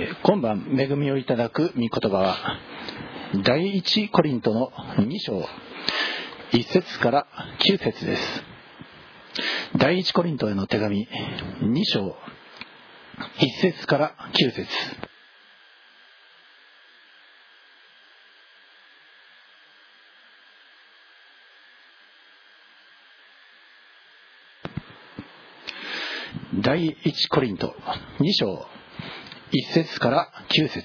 今晩恵みをいただく御言葉は第一コリントの2章1節から9節です。第一コリントへの手紙2章1節から9節。第一コリント2章1節から9節。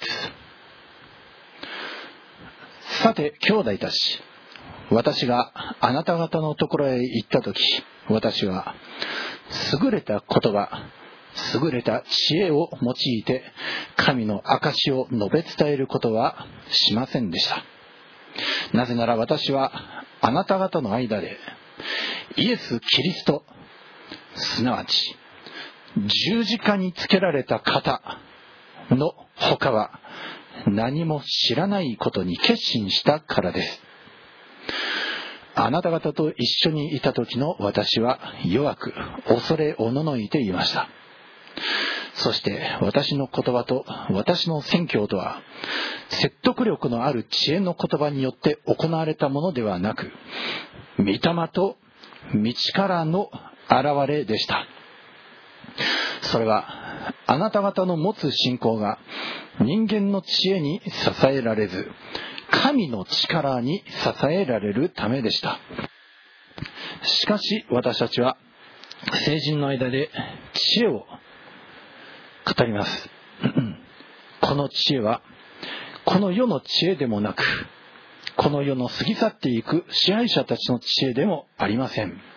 さて兄弟たち、私があなた方のところへ行ったとき、私は優れた言葉、優れた知恵を用いて神の証を述べ伝えることはしませんでした。なぜなら私はあなた方の間でイエス・キリスト、すなわち十字架につけられた方の他は何も知らないことに決心したからです。あなた方と一緒にいた時の私は弱く恐れおののいていました。そして私の言葉と私の宣教とは説得力のある知恵の言葉によって行われたものではなく、御霊と道からの現れでした。それはあなた方の持つ信仰が人間の知恵に支えられず、神の力に支えられるためでした。しかし私たちは聖人の間で知恵を語ります。この知恵はこの世の知恵でもなく、この世の過ぎ去っていく支配者たちの知恵でもありません。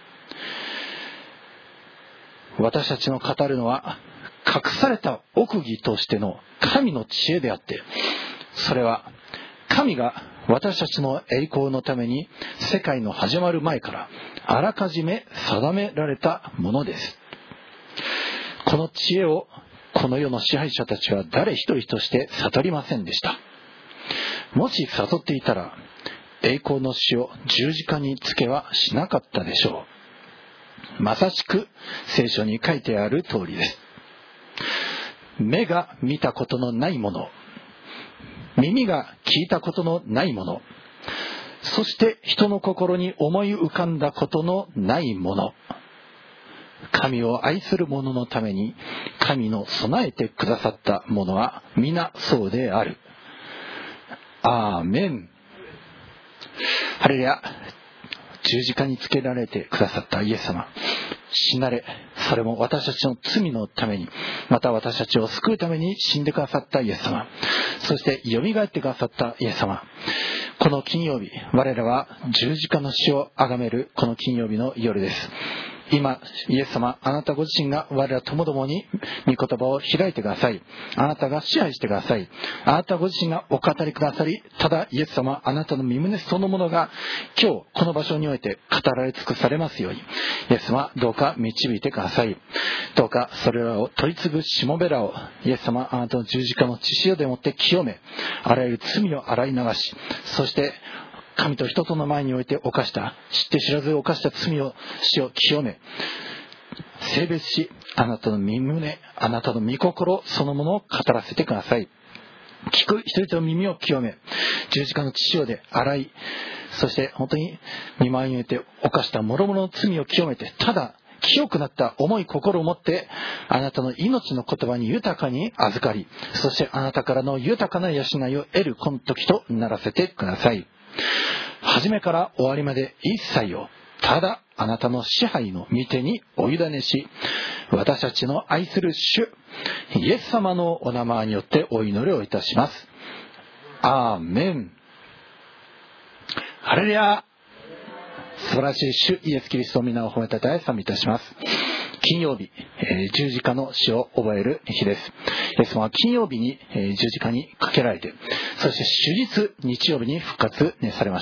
私たちの語るのは隠された奥義としての神の知恵であって、それは神が私たちの栄光のために世界の始まる前からあらかじめ定められたものです。この知恵をこの世の支配者たちは誰一人として悟りませんでした。もし悟っていたら栄光の死を十字架につけはしなかったでしょう。まさしく聖書に書いてある通りです。目が見たことのないもの、耳が聞いたことのないもの、そして人の心に思い浮かんだことのないもの、神を愛する者のために神の備えてくださったものは皆そうである。アーメン。ハレルヤ。十字架につけられてくださったイエス様、死なれ、それも私たちの罪のために、また私たちを救うために死んでくださったイエス様、そしてよみがえってくださったイエス様。この金曜日、我らは十字架の死をあがめるこの金曜日の夜です。今イエス様、あなたご自身が我らともどもに御言葉を開いてください。あなたが支配してください。あなたご自身がお語りくださり、ただイエス様、あなたの御胸そのものが今日この場所において語られ尽くされますように、イエス様どうか導いてください。どうかそれらを取り次ぐしもべらをイエス様、あなたの十字架の血潮でもって清め、あらゆる罪を洗い流し、そして神と人との前において犯した、知って知らず犯した罪を死を清め、聖別し、あなたの御胸、あなたの御心そのものを語らせてください。聞く人々の耳を清め、十字架の血潮で洗い、そして本当に御前において犯した諸々の罪を清めて、ただ清くなった重い心を持ってあなたの命の言葉に豊かに預かり、そしてあなたからの豊かな養いを得るこの時とならせてください。初めから終わりまで一切をただあなたの支配の御手にお委ねし、私たちの愛する主イエス様のお名前によってお祈りをいたします。アーメン。ハレルヤ。素晴らしい主イエスキリストの皆を褒めたたえ賛美いたします。金曜日、十字架の死を覚える日です。イエス様は金曜日に十字架にかけられて、そして主日日曜日に復活されました。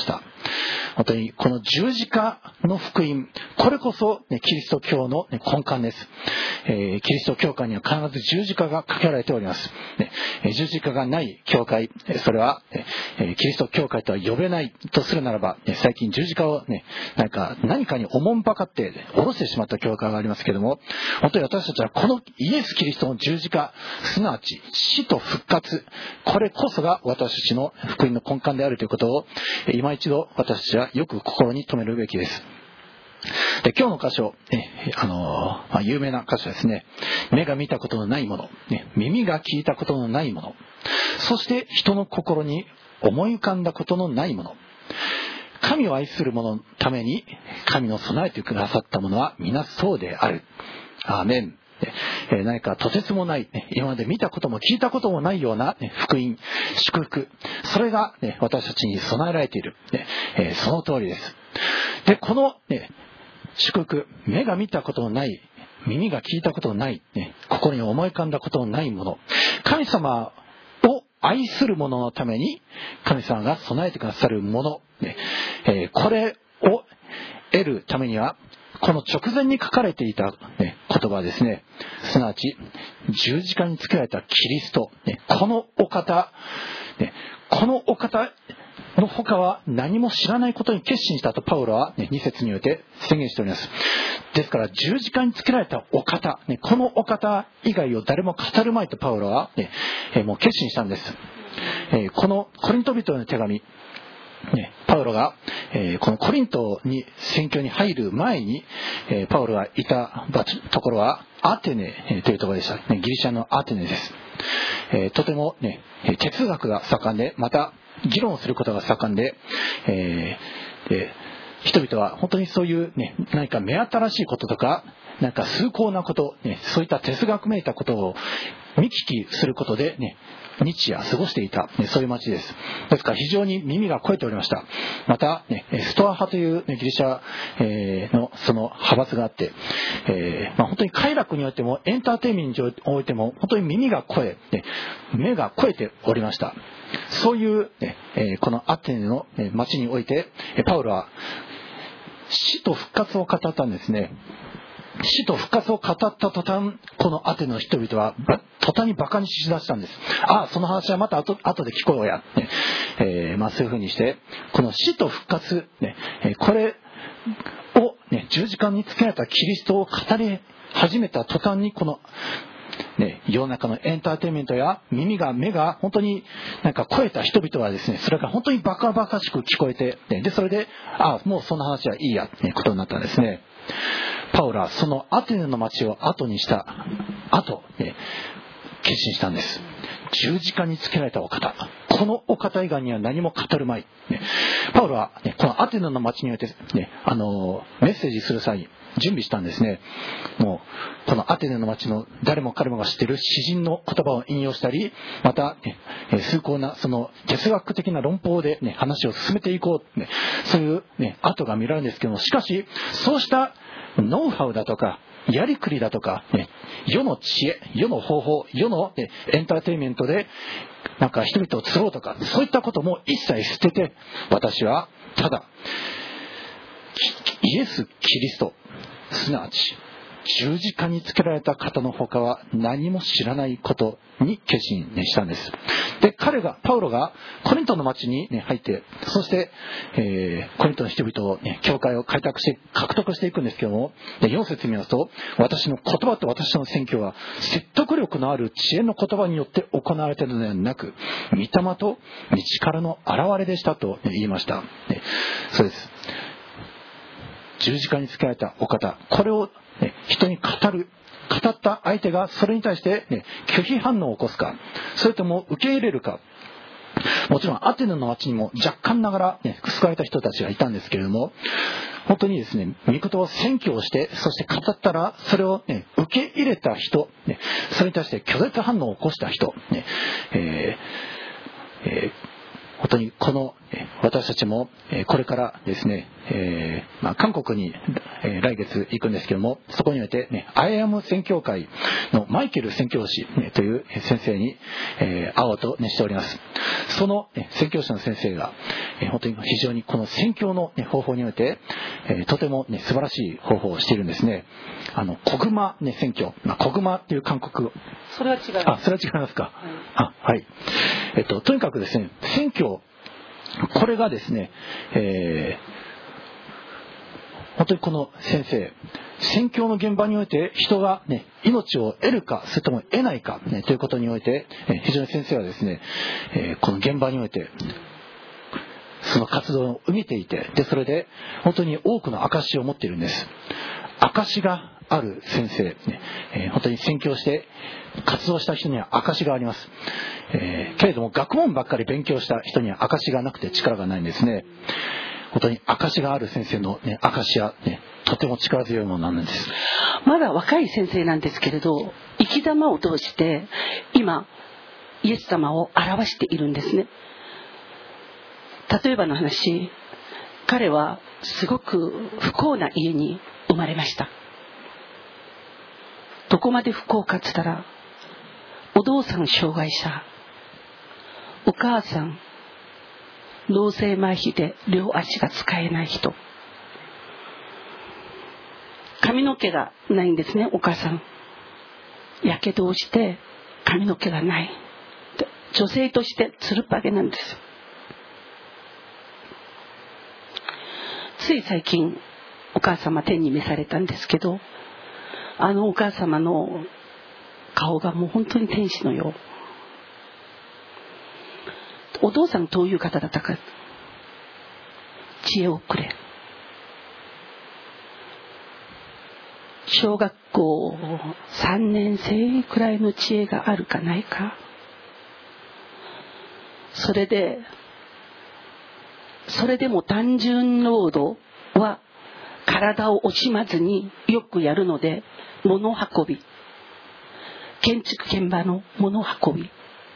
本当にこの十字架の福音、これこそ、キリスト教の根幹です。キリスト教会には必ず十字架がかけられております。十字架がない教会、それはキリスト教会とは呼べないとするならば、最近十字架を何かにおもんぱかって下ろしてしまった教会がありますけれども、本当に私たちはこのイエス・キリストの十字架、すなわち死と復活、これこそが私たちの福音の根幹であるということを、今一度私たちはよく心に留めるべきです。で、今日の箇所、有名な箇所ですね。目が見たことのないもの、耳が聞いたことのないもの、そして人の心に思い浮かんだことのないもの、神を愛する者のために神の備えてくださったものは皆そうである。アーメン。何かとてつもない、今まで見たことも聞いたこともないような福音、祝福、それが私たちに備えられている。その通りです。で、この祝福、目が見たことのない、耳が聞いたことのない、心に思い浮かんだことのないもの、神様を愛する者のために神様が備えてくださるもの、これを得るためには、この直前に書かれていた言葉ですね。すなわち十字架につけられたキリスト、このお方の他は何も知らないことに決心したとパウロは2節において宣言しております。ですから十字架につけられたお方、このお方以外を誰も語るまいとパウロはもう決心したんです。このコリント人への手紙、パウロがこのコリントに宣教に入る前にパウロがいたところはアテネというところでした。ギリシャのアテネです。とても哲学が盛んで、また議論することが盛んで、人々は本当にそういう何か目新しいこととか、なんか崇高なこと、そういった哲学めいたことを見聞きすることで日夜過ごしていた、そういう町です。ですから非常に耳が肥えておりました。また、ストア派というギリシャのその派閥があって、本当に快楽においてもエンターテインメントにおいても本当に耳が肥え、目が肥えておりました。そういうこのアテネの町においてパウロは死と復活を語ったんですね。死と復活を語った途端、このアテネの人々は途端にバカにしだしたんです。その話はまた後で聞こうや、そういうふうにしてこの死と復活、これを、十字架につけられたキリストを語り始めた途端に、この世の中のエンターテインメントや目が本当になんか超えた人々はですね、それが本当にバカバカしく聞こえて、でそれでもうその話はいいやってことになったんですね。パウロはそのアテネの町を後にした後、決心したんです。十字架につけられたお方、このお方以外には何も語るまい。パウロはこのアテネの町においてメッセージする際に準備したんですね。もうこのアテネの町の誰も彼もが知っている詩人の言葉を引用したり、また崇高なその哲学的な論法で話を進めていこう、そういう跡が見られるんですけども、しかしそうしたノウハウだとかやりくりだとか、世の知恵、世の方法、世のエンターテインメントでなんか人々を釣ろうとか、そういったことも一切捨てて、私はただイエス・キリスト、すなわち十字架につけられた方の他は何も知らないことに決心したんです。で、パウロがコリントの町に入って、そしてコリントの人々を教会を開拓して獲得していくんですけども、4節見ますと、私の言葉と私の宣教は説得力のある知恵の言葉によって行われているのではなく、御霊と道からの現れでしたと言いました。そうです。十字架につけられたお方、これを人に語った相手がそれに対して拒否反応を起こすか、それとも受け入れるか。もちろんアテネの町にも若干ながら救われた人たちがいたんですけれども、本当にですね、御言葉を宣教して、そして語ったらそれを受け入れた人、それに対して拒絶反応を起こした人、本当にこの私たちもこれからですね、 韓国に、来月行くんですけども、そこにおいて、アイアム宣教会のマイケル宣教師、という先生に、会おうと、しております。その、宣教師の先生が、本当に非常にこの宣教の、方法において、とても、素晴らしい方法をしているんですね。コグマ、宣教、コグマっていう韓国語。 それは違います。 それは違いますか。はい。とにかくですね、宣教、これがですね、本当にこの先生、宣教の現場において人が、命を得るかそれとも得ないか、ということにおいて、非常に先生はですね、この現場においてその活動を見ていて、でそれで本当に多くの証を持っているんです。証がある先生、本当に宣教して活動した人には証があります。けれども学問ばっかり勉強した人には証がなくて力がないんですね。本当に証がある先生の、証は、とても力強いものなんです。 まだ若い先生なんですけれど、生き様を通して今イエス様を表しているんですね。例えばの話、彼はすごく不幸な家に生まれました。どこまで不幸かって言ったら、お父さん障害者、お母さん脳性麻痺で両足が使えない人、髪の毛がないんですね。お母さんやけどをして髪の毛がない、女性としてつるっぱげなんです。つい最近お母様天に召されたんですけど、お母様の顔がもう本当に天使のよう。お父さんどういう方だったか、知恵をくれ。小学校3年生くらいの知恵があるかないか。それでも単純労働は体を惜しまずによくやるので、物運び、建築現場の物運び、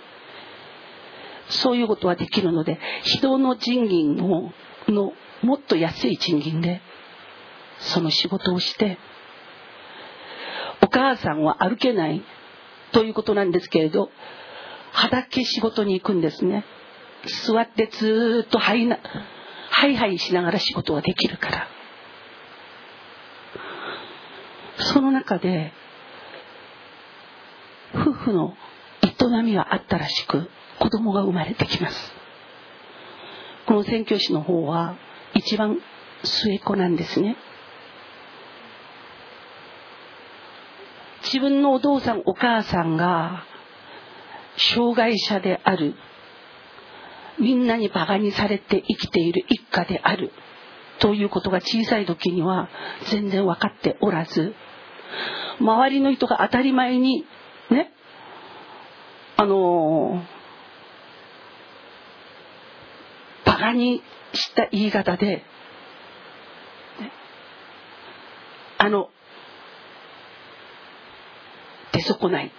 そういうことはできるので、人の賃金のもっと安い賃金でその仕事をして、お母さんは歩けないということなんですけれど、畑仕事に行くんですね。座ってずっとハイハイしながら仕事ができるから。その中で夫婦の営みがあったらしく、子供が生まれてきます。この宣教師の方は一番末っ子なんですね。自分のお父さんお母さんが障害者である、みんなにバカにされて生きている一家であるということが小さい時には全然分かっておらず、周りの人が当たり前にね、バカにした言い方で、出損ない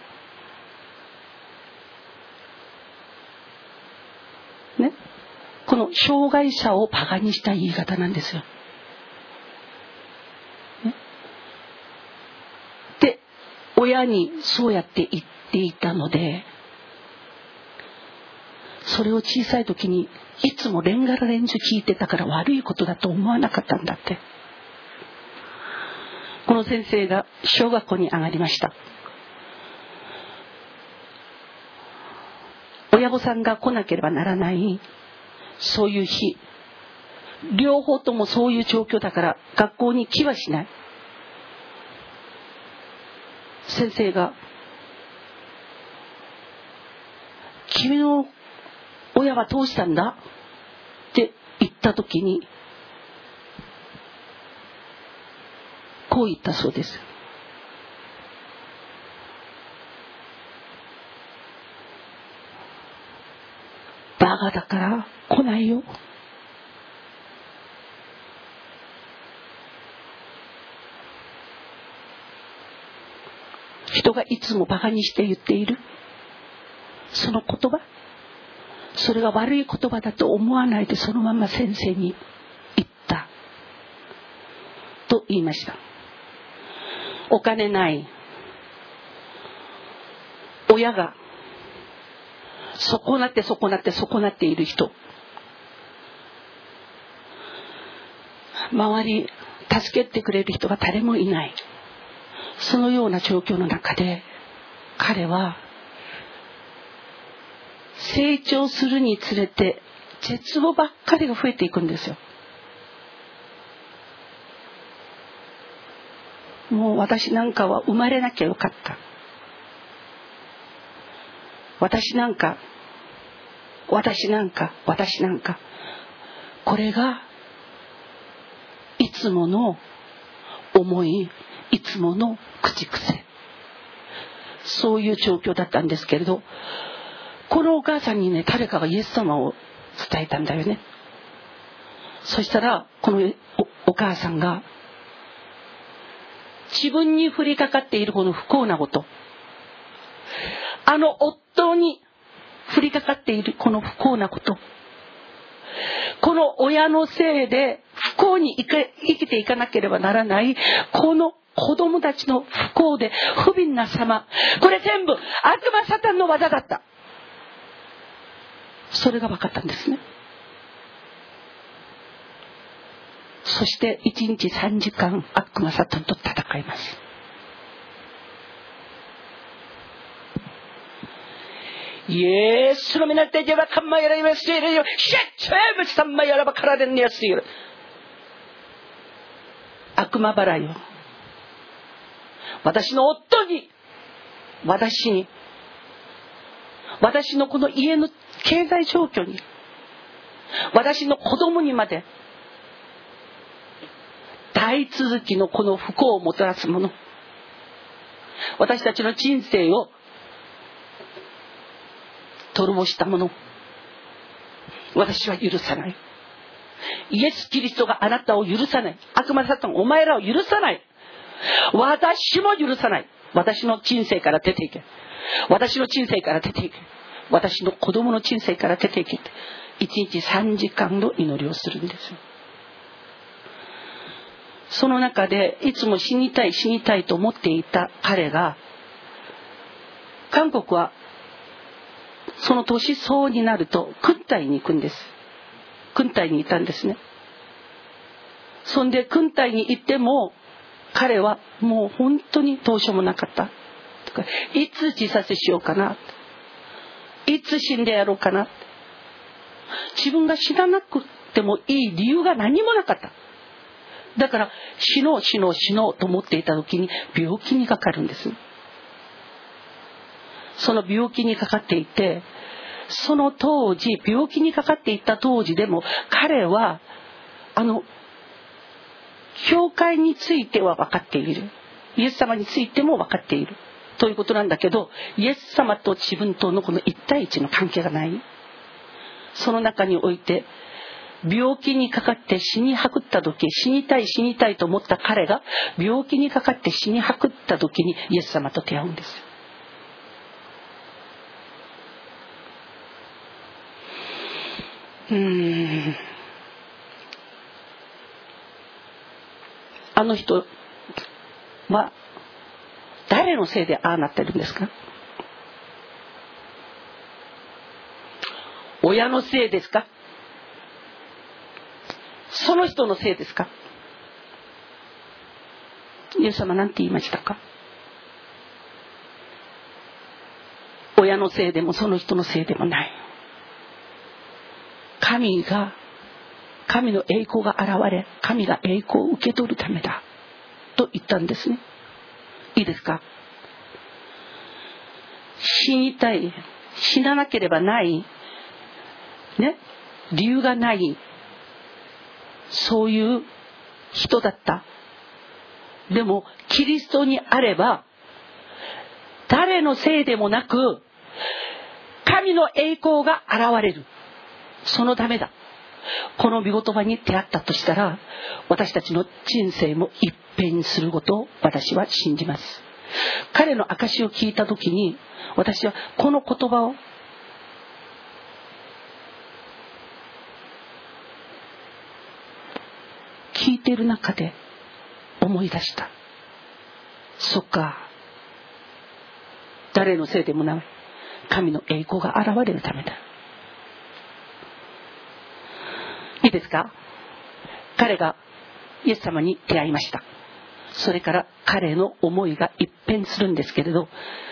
ね、この障害者をバカにした言い方なんですよ、ね、で親にそうやって言っていたので、それを小さい時にいつもレンガラレンジ聞いてたから悪いことだと思わなかったんだって。この先生が小学校に上がりました。親御さんが来なければならないそういう日、両方ともそういう状況だから学校に来はしない。先生が、君の親はどうしたんだって言った時に、こう言ったそうです。バカだから来ないよ。人がいつもバカにして言っているその言葉、それが悪い言葉だと思わないでそのまま先生に言った。 と言いました。お金ない、親が損なっている人、周り助けてくれる人が誰もいない、そのような状況の中で彼は成長するにつれて絶望ばっかりが増えていくんですよ。もう私なんかは生まれなきゃよかった、私なんか、これがいつもの思い、いつもの口癖、そういう状況だったんですけれど、このお母さんにね、誰かがイエス様を伝えたんだよね。そしたらこの お母さんが自分に降りかかっているこの不幸なこと、あの夫に降りかかっているこの不幸なこと、この親のせいで不幸に生きていかなければならないこの子供たちの不幸で不憫な様、これ全部悪魔サタンの技だった、それが分かったんですね。そして1日3時間悪魔サタンと戦います。예수로 민할 때 제가 칸마이라 메시를 셰체브 삼마이라 카라덴 예수를 악마 바라요. 私の夫に、私のこの家の経済状況に、私の子供にまで大続きのこの不幸をもたらすもの、私たちの人生を取り戻したもの、私は許さない。イエス・キリストがあなたを許さない。悪魔サタンお前らを許さない。私も許さない。私の人生から出ていけ。私の人生から出ていけ。私の子供の人生から出ていけって1日3時間の祈りをするんですよ。その中でいつも死にたいと思っていた彼が、韓国はその年相になると軍隊に行くんです。軍隊にいたんですね。そんで軍隊に行っても彼はもう本当にどうしようもなかった。いつ自殺しようかな、いつ死んでやろうかな、自分が死ななくてもいい理由が何もなかった。だから死のうと思っていた時に病気にかかるんです。その病気にかかっていて、その当時病気にかかっていた当時でも彼は教会については分かっている、イエス様についても分かっているということなんだけど、イエス様と自分とのこの一対一の関係がない。その中において病気にかかって死にはくった時、死にたいと思った彼が病気にかかって死にはくった時にイエス様と出会うんです。あの人は誰のせいでああなってるんですか？親のせいですか？その人のせいですか？イエス様なんて言いましたか？親のせいでもその人のせいでもない。神の栄光が現れ、神が栄光を受け取るためだと言ったんですね。いいですか？死ななければないね、理由がない、そういう人だった。でもキリストにあれば誰のせいでもなく神の栄光が現れる。そのためだ。この御言葉に出会ったとしたら、私たちの人生も一変することを私は信じます。彼の証しを聞いたときに、私はこの言葉を聞いている中で、 思い出した。そっか、誰のせいでもない、神の栄光が現れるためだ。いいですか。彼がイエス様に出会いました。それから彼の思いが一変するんですけれど、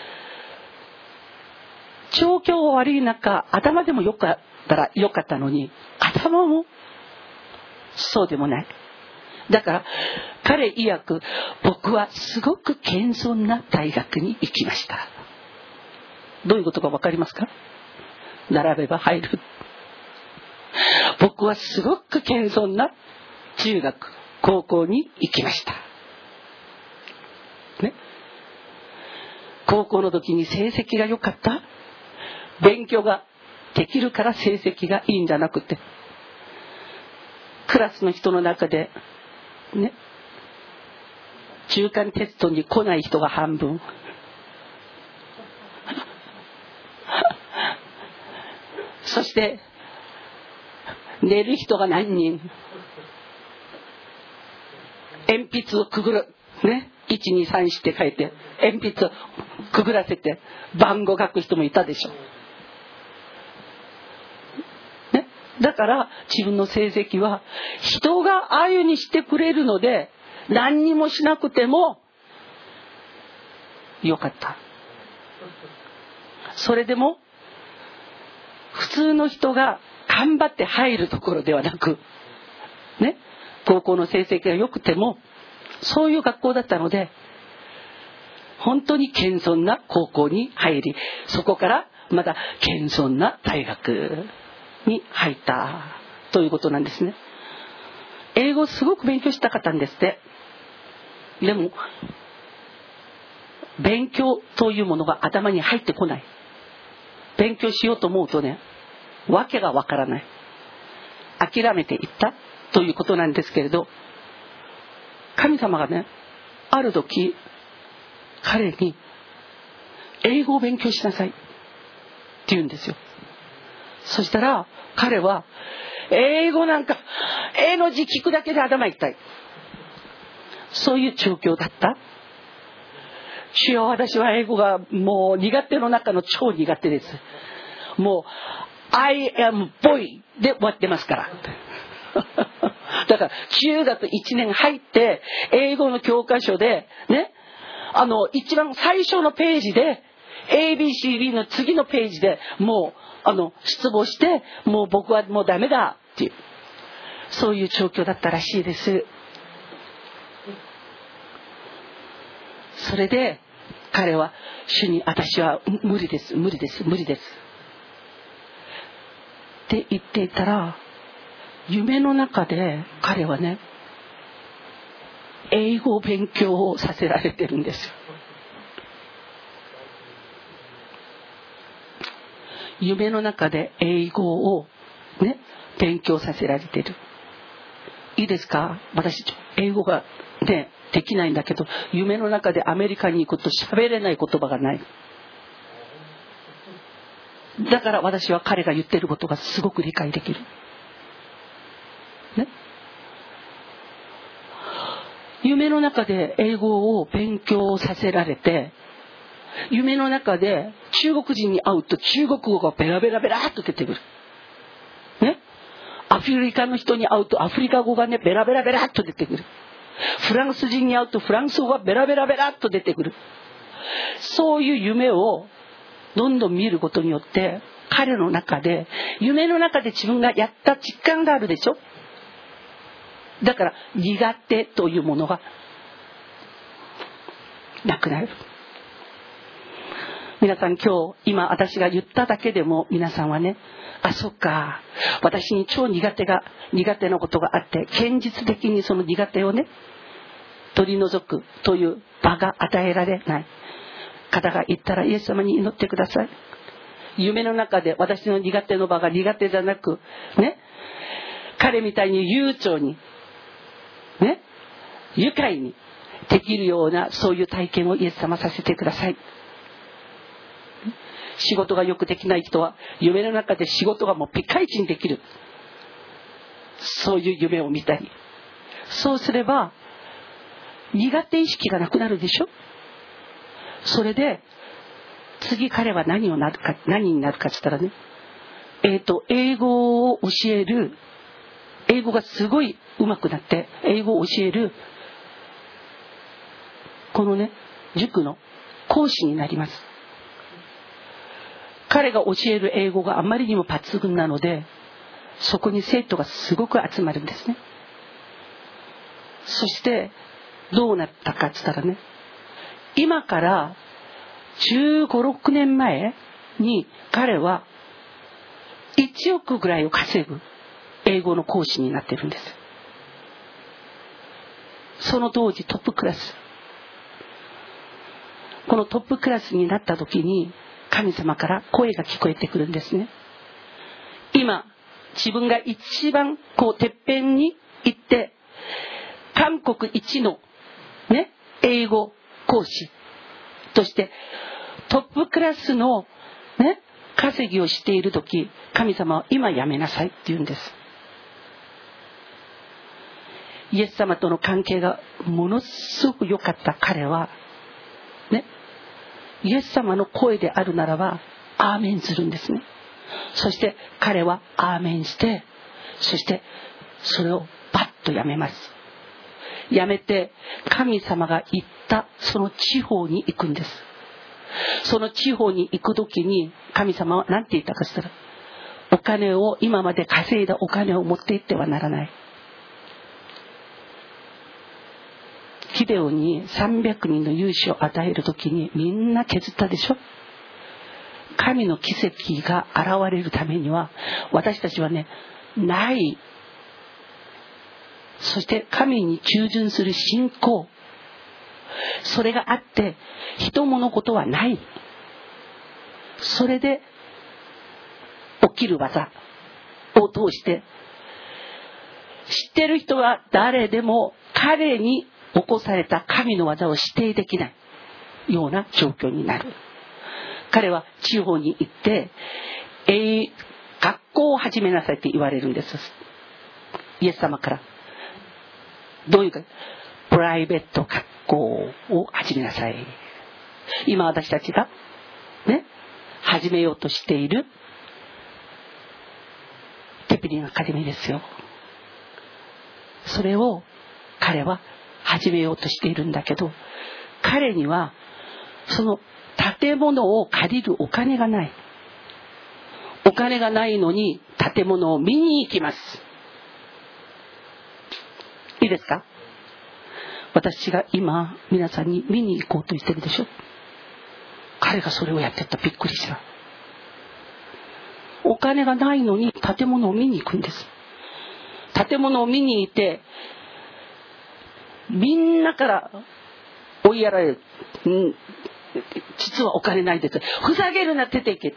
状況が悪い中、頭でもよかったらよかったのに、頭もそうでもない。だから彼曰く、僕はすごく謙遜な大学に行きました。どういうことか分かりますか。並べば入る。僕はすごく謙遜な中学高校に行きました、ね、高校の時に成績が良かった、勉強ができるから成績がいいんじゃなくて、クラスの人の中でね、中間テストに来ない人が半分そして寝る人が何人、鉛筆をくぐるね、1,2,3,4って書いて鉛筆をくぐらせて番号書く人もいたでしょ、ね、だから自分の成績は人がああいうにしてくれるので何にもしなくてもよかった。それでも普通の人が頑張って入るところではなくね、高校の成績が良くてもそういう学校だったので、本当に謙遜な高校に入り、そこからまた謙遜な大学に入ったということなんですね。英語をすごく勉強したかったんですって。でも勉強というものが頭に入ってこない。勉強しようと思うとね、わけがわからない、諦めていったということなんですけれど、神様がね、ある時彼に英語を勉強しなさいって言うんですよ。そしたら彼は英語なんか英の字聞くだけで頭痛い、そういう状況だった。主よ、私は英語がもう苦手の中の超苦手です。もう I am boy で終わってますからだから中学1年入って英語の教科書でね、一番最初のページで ABCD の次のページでもう失望して、もう僕はもうダメだっていう、そういう状況だったらしいです。それで彼は主に、私は無理です無理です無理ですって言っていたら、夢の中で彼はね、英語を勉強をさせられてるんですよ。夢の中で英語をね、勉強させられてる。いいですか。私英語がねできないんだけど、夢の中でアメリカに行くと喋れない言葉がない。だから私は彼が言ってることがすごく理解できる、ね、夢の中で英語を勉強させられて、夢の中で中国人に会うと中国語がベラベラベラっと出てくる、ね、アフリカの人に会うとアフリカ語がねベラベラベラっと出てくる。フランス人に会うとフランス語がベラベラベラっと出てくる。そういう夢をどんどん見ることによって、彼の中で夢の中で自分がやった実感があるでしょ。だから苦手というものがなくなる。皆さん、今私が言っただけでも皆さんはね、あ、そっか、私に超苦手なことがあって、現実的にその苦手をね取り除くという場が与えられない方がいたら、イエス様に祈ってください。夢の中で私の苦手の場が苦手じゃなくね、彼みたいに悠長にね、愉快にできるような、そういう体験をイエス様させてください。仕事がよくできない人は夢の中で仕事がもうピカイチにできる、そういう夢を見たり、そうすれば苦手意識がなくなるでしょ。それで次彼は何になるかって言ったらね、英語を教える、英語がすごい上手くなって英語を教えるこのね塾の講師になります。彼が教える英語があまりにも抜群なので、そこに生徒がすごく集まるんですね。そしてどうなったかって言ったらね、今から15、16年前に彼は1億ぐらいを稼ぐ英語の講師になってるんです。その当時トップクラス。このトップクラスになった時に神様から声が聞こえてくるんですね。今自分が一番てっぺんに行って韓国一のね英語講師としてトップクラスのね稼ぎをしている時、神様は今やめなさいって言うんです。イエス様との関係がものすごく良かった彼はね、イエス様の声であるならばアーメンするんですね。そして彼はアーメンして、そしてそれをパッとやめます。やめて神様が言ったその地方に行くんです。その地方に行く時に神様は何て言ったかしたら、お金を、今まで稼いだお金を持って行ってはならない。ギデオンに300人の勇士を与える時にみんな削ったでしょ。神の奇跡が現れるためには私たちはね、ない、そして神に従順する信仰、それがあって人物事はない。それで起きる技を通して知ってる人は誰でも彼に起こされた神の技を否定できないような状況になる。彼は地方に行って学校を始めなさいって言われるんです。イエス様から。どういうか、プライベート学校を始めなさい。今私たちがね始めようとしているテピリンアカデミーですよ。それを彼は始めようとしているんだけど、彼にはその建物を借りるお金がない。お金がないのに建物を見に行きます。いいですか？私が今皆さんに見に行こうとしてるでしょ。彼がそれをやってた。びっくりした。お金がないのに建物を見に行くんです。建物を見に行ってみんなから追いやられる。実はお金ないです。ふざけるな、出ていけ。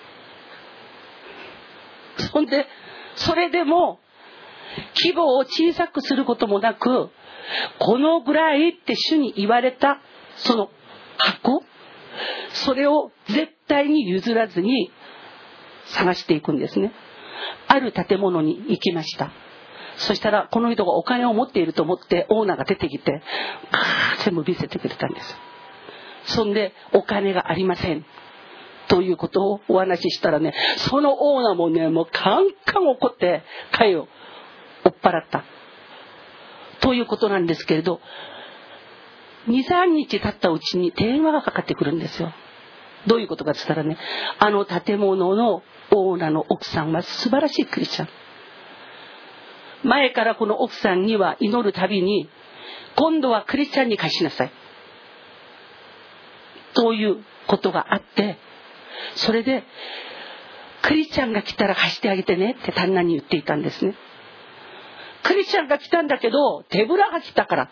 そんでそれでも規模を小さくすることもなく、このぐらいって主に言われたその箱、それを絶対に譲らずに探していくんですね。ある建物に行きました。そしたらこの人がお金を持っていると思ってオーナーが出てきて全部見せてくれたんです。そんでお金がありませんということをお話ししたらね、そのオーナーもね、もうカンカン怒って彼を追っ払ったということなんですけれど、 2,3 日経ったうちに電話がかかってくるんですよ。どういうことかって言ったらね、あの建物のオーナーの奥さんは素晴らしいクリスチャン。前からこの奥さんには祈るたびに、今度はクリスチャンに貸しなさいということがあって、それでクリスチャンが来たら貸してあげてねって旦那に言っていたんですね。クリスチャンが来たんだけど手ぶらが来たから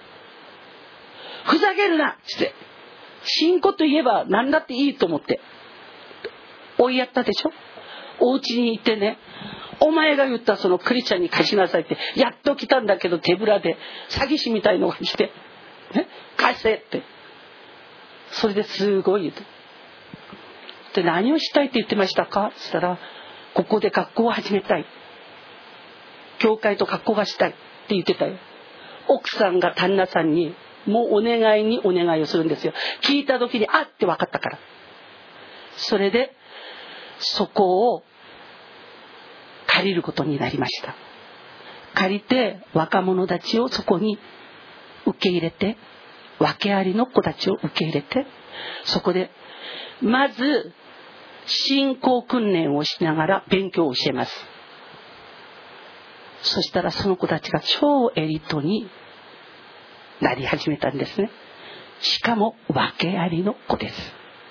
ふざけるなって、信仰といえば何だっていいと思って追いやったでしょ。お家に行ってね、お前が言ったそのクリスチャンに貸しなさいって、やっと来たんだけど手ぶらで詐欺師みたいのが来て、ね、貸せって。それですごい言うと。で、何をしたいって言ってましたかって言ったら、ここで学校を始めたい、教会と学校がしたいって言ってたよ。奥さんが旦那さんにもうお願いにお願いをするんですよ。聞いた時にあって分かったから。それでそこを借りることになりました。借りて若者たちをそこに受け入れて、訳ありの子たちを受け入れて、そこでまず信仰訓練をしながら勉強を教えます。そしたらその子たちが超エリートになり始めたんですね。しかも訳ありの子です。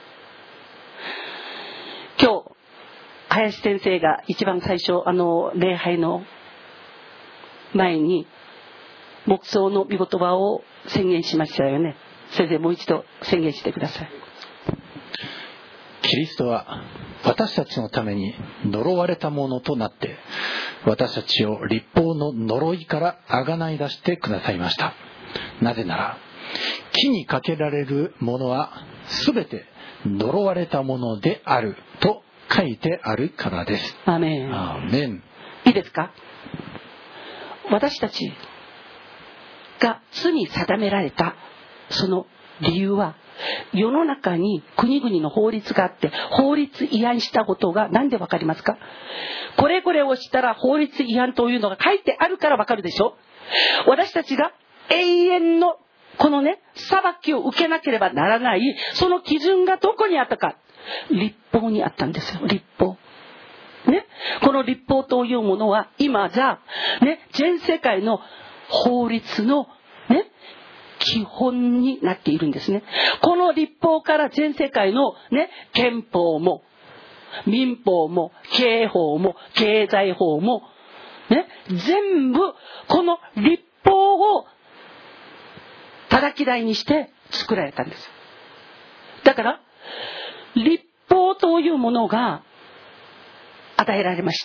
今日林先生が一番最初礼拝の前に黙想の御言葉を宣言しましたよね。先生もう一度宣言してください。 キリストは私たちのために呪われたものとなって、私たちを律法の呪いからあがない出してくださいました。なぜなら木にかけられるものはすべて呪われたものであると書いてあるからです。 アーメン。 アーメン。 いいですか。私たちが罪定められたその理由は、世の中に国々の法律があって法律違反したことが何でわかりますか。これこれをしたら法律違反というのが書いてあるからわかるでしょ。私たちが永遠のこのね裁きを受けなければならない、その基準がどこにあったか。律法にあったんですよ。律法ね、この律法というものは今じゃね、全世界の法律のね基本になっているんですね。この律法から全世界のね憲法も民法も刑法も経済法もね、全部この律法を叩き台にして作られたんです。だから律法というものが与えられました。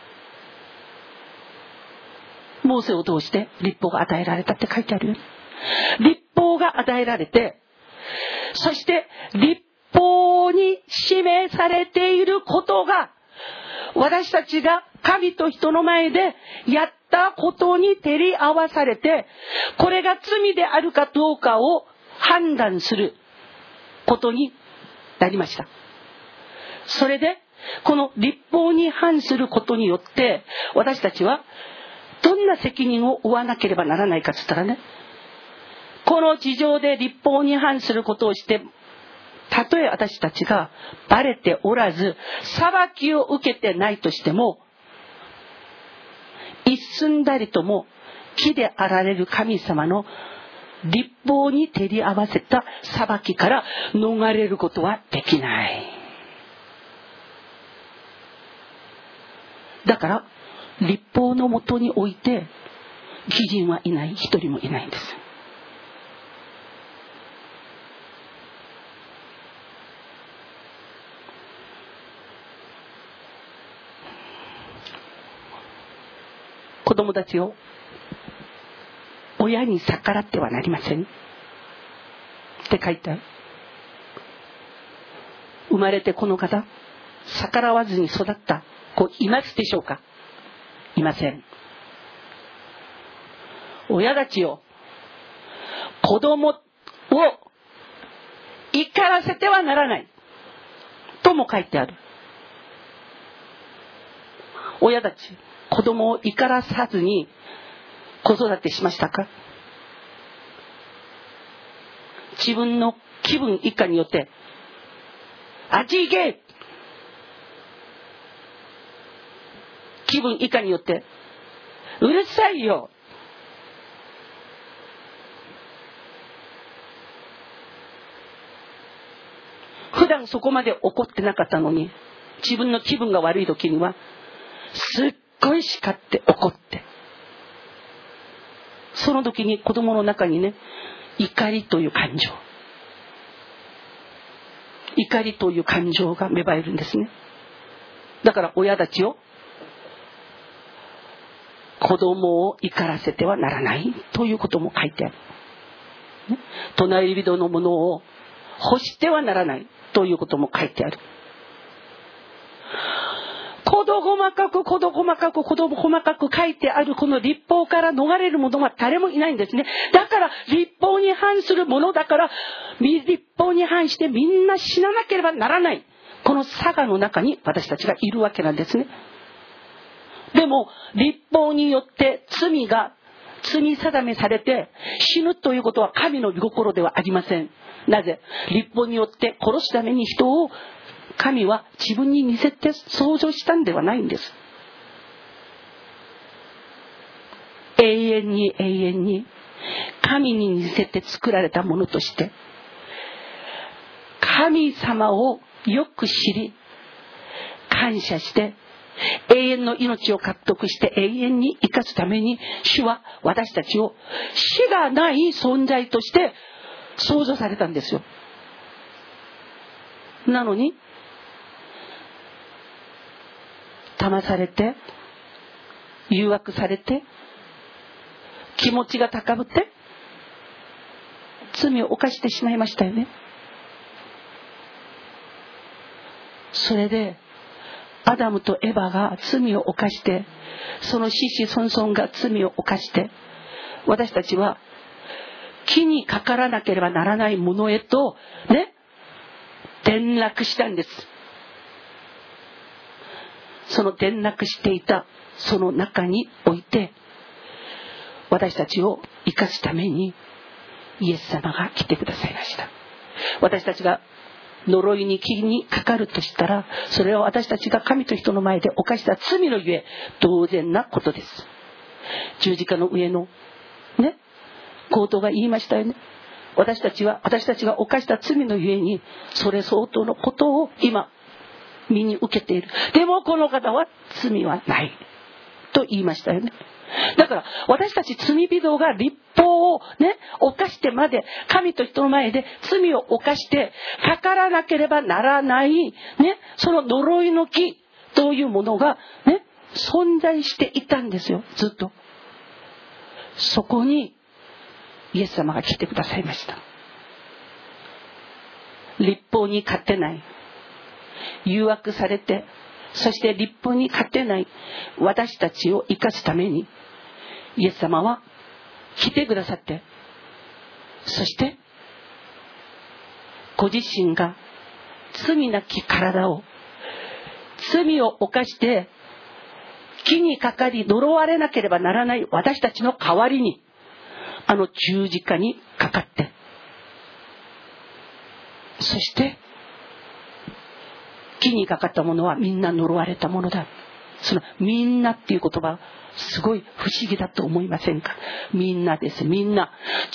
モーセを通して律法が与えられたって書いてあるよ。律法が与えられて、そして律法に示されていることが私たちが神と人の前でやったことに照り合わされて、これが罪であるかどうかを判断することになりました。それでこの律法に反することによって私たちはどんな責任を負わなければならないかといったらね、この地上で律法に反することをして、たとえ私たちがバレておらず裁きを受けてないとしても、一寸たりとも木であられる神様の律法に照り合わせた裁きから逃れることはできない。だから律法のもとにおいて義人はいない、一人もいないんです。子供たちを親に逆らってはなりませんって書いてある。生まれてこの方逆らわずに育った子いますでしょうか。いません。親たちを子供を怒らせてはならないとも書いてある。親たち子供を怒らさずに子育てしましたか。自分の気分以下によってあっち行け、気分以下によってうるさいよ、普段そこまで怒ってなかったのに自分の気分が悪い時にはすっごい叱って怒って、その時に子供の中にね怒りという感情、怒りという感情が芽生えるんですね。だから親たちを子供を怒らせてはならないということも書いてある。隣人のものを欲してはならないということも書いてある。子事細かく書いてあるこの律法から逃れる者は誰もいないんですね。だから律法に反する者だから、律法に反してみんな死ななければならない、この差がの中に私たちがいるわけなんですね。でも律法によって罪定めされて死ぬということは神の御心ではありません。なぜ？律法によって殺すために人を神は自分に似せて創造したんではないんです。永遠に神に似せて作られたものとして、神様をよく知り感謝して永遠の命を獲得して永遠に生かすために、主は私たちを死がない存在として創造されたんですよ。なのに騙されて誘惑されて気持ちが高ぶって罪を犯してしまいましたよね。それでアダムとエバが罪を犯して、その子々孫々が罪を犯して、私たちは木にかからなければならないものへとね、転落したんです。その転落していたその中において、私たちを生かすためにイエス様が来てくださいました。私たちが呪いに気にかかるとしたら、それは私たちが神と人の前で犯した罪のゆえ当然なことです。十字架の上のね、強盗が言いましたよね。私たちが犯した罪のゆえにそれ相当のことを今身に受けている。でもこの方は罪はないと言いましたよね。だから私たち罪人が律法をね犯してまで神と人の前で罪を犯してかからなければならないね、その呪いの木というものがね存在していたんですよ、ずっと。そこにイエス様が来てくださいました。律法に勝てない、誘惑されて、そして律法に勝てない私たちを生かすためにイエス様は来てくださって、そしてご自身が罪なき体を、罪を犯して木にかかり呪われなければならない私たちの代わりにあの十字架にかかって、そして木にかかったものはみんな呪われたものだ。そのみんなっていう言葉すごい不思議だと思いませんか？みんなです。みんな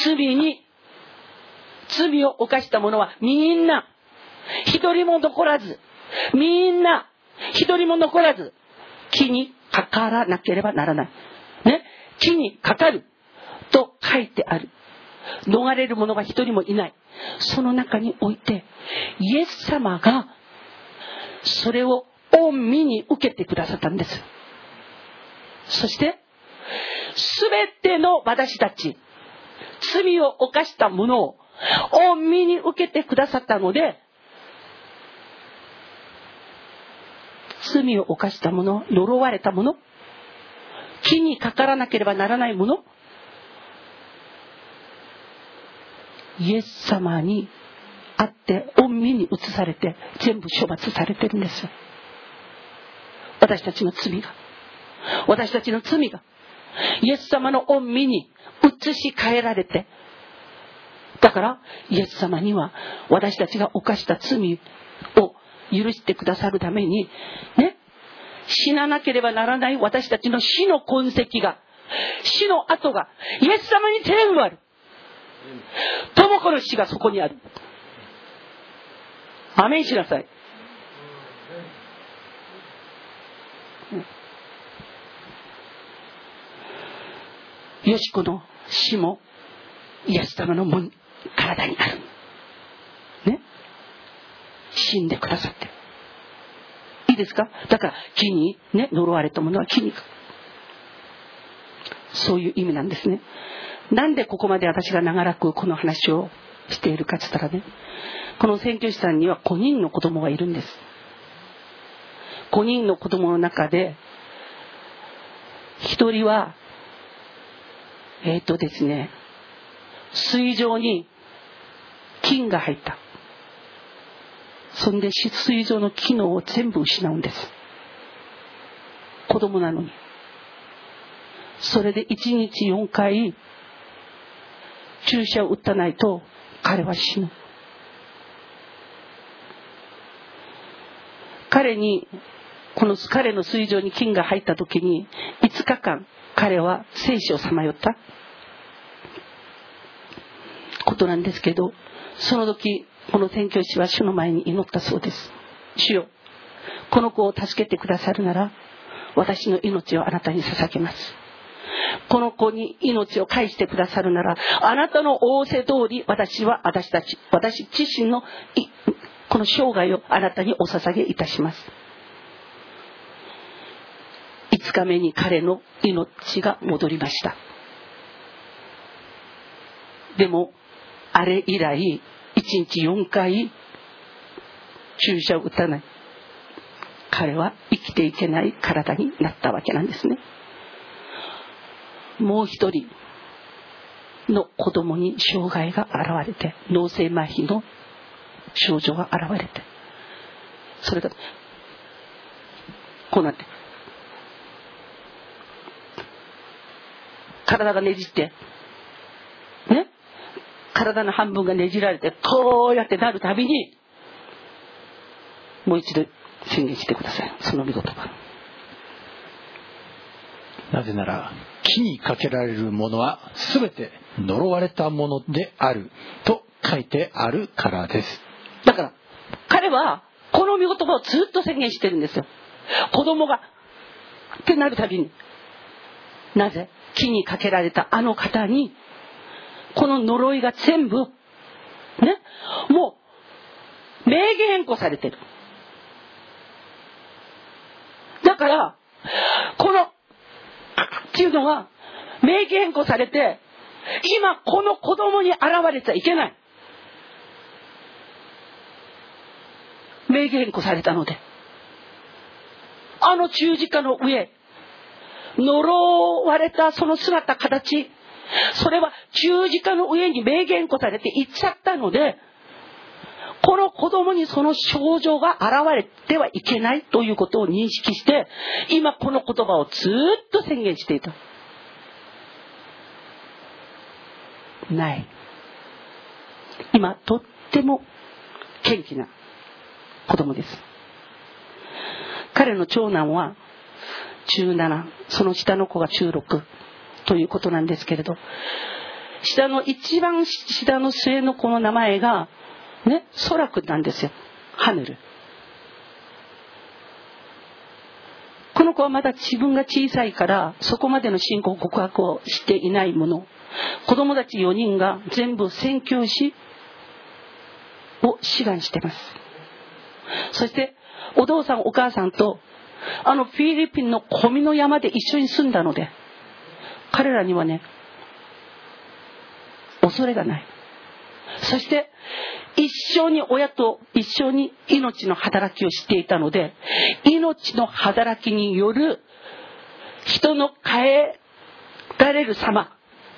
罪を犯した者はみんな一人も残らず、みんな一人も残らず木にかからなければならないね。木にかかると書いてある。逃れる者が一人もいない。その中においてイエス様がそれを御身に受けてくださったんです。そして全ての私たち罪を犯したものを御身に受けてくださったので、罪を犯したもの、呪われたもの、木にかからなければならないもの、イエス様にあって御身に移されて全部処罰されてるんですよ。私たちの罪がイエス様の御身に移し替えられて、だからイエス様には私たちが犯した罪を許してくださるためにね、死ななければならない私たちの死の痕跡が、死の跡がイエス様に全部ある。友子の死がそこにある。アメンしなさい。よしこの死もイエス様の体にあるね。死んでくださっていいですか。だから木にね呪われたものは木に、そういう意味なんですね。なんでここまで私が長らくこの話をしているかって言ったらね、この宣教師さんには5人の子供がいるんです。 5人の子供の中で1人はですね、膵臓に菌が入った。そんで膵臓の機能を全部失うんです。子供なのに。それで1日4回注射を打たないと彼は死ぬ。彼の膵臓に菌が入った時に5日間彼は生死をさまよったことなんですけど、その時この宣教師は主の前に祈ったそうです。主よ、この子を助けてくださるなら私の命をあなたに捧げます。この子に命を返してくださるならあなたの仰せ通り私自身のこの生涯をあなたにお捧げいたします。5日目に彼の命が戻りました。でもあれ以来1日4回注射を打たない、彼は生きていけない体になったわけなんですね。もう一人の子供に障害が現れて、脳性麻痺の症状が現れて、それがこうなって体がねじってね、体の半分がねじられてこうやってなるたびにもう一度宣言してください、その御言葉。 なぜなら木にかけられるものはすべて呪われたものであると書いてあるからです。 だから彼はこの御言葉をずっと宣言してるんですよ。子供がってなるたびに、なぜ木にかけられたあの方にこの呪いが全部ね、もう名義変更されてる。だからこのっていうのは名義変更されて、今この子供に現れちゃいけない、名義変更されたので、あの十字架の上呪われたその姿形、それは十字架の上に名義変更されていっちゃったので、この子供にその症状が現れてはいけないということを認識して、今この言葉をずっと宣言していた。ない。今とっても元気な子供です。彼の長男は17、その下の子が16ということなんですけれど、一番下の末の子の名前がね、ソラ君なんですよ。ハネル。この子はまだ自分が小さいからそこまでの信仰告白をしていないもの、子供たち4人が全部宣教師を志願してます。そしてお父さんお母さんとフィリピンの小見の山で一緒に住んだので、彼らにはね、恐れがない。そして一緒に親と一緒に命の働きをしていたので、命の働きによる人の変えられる様、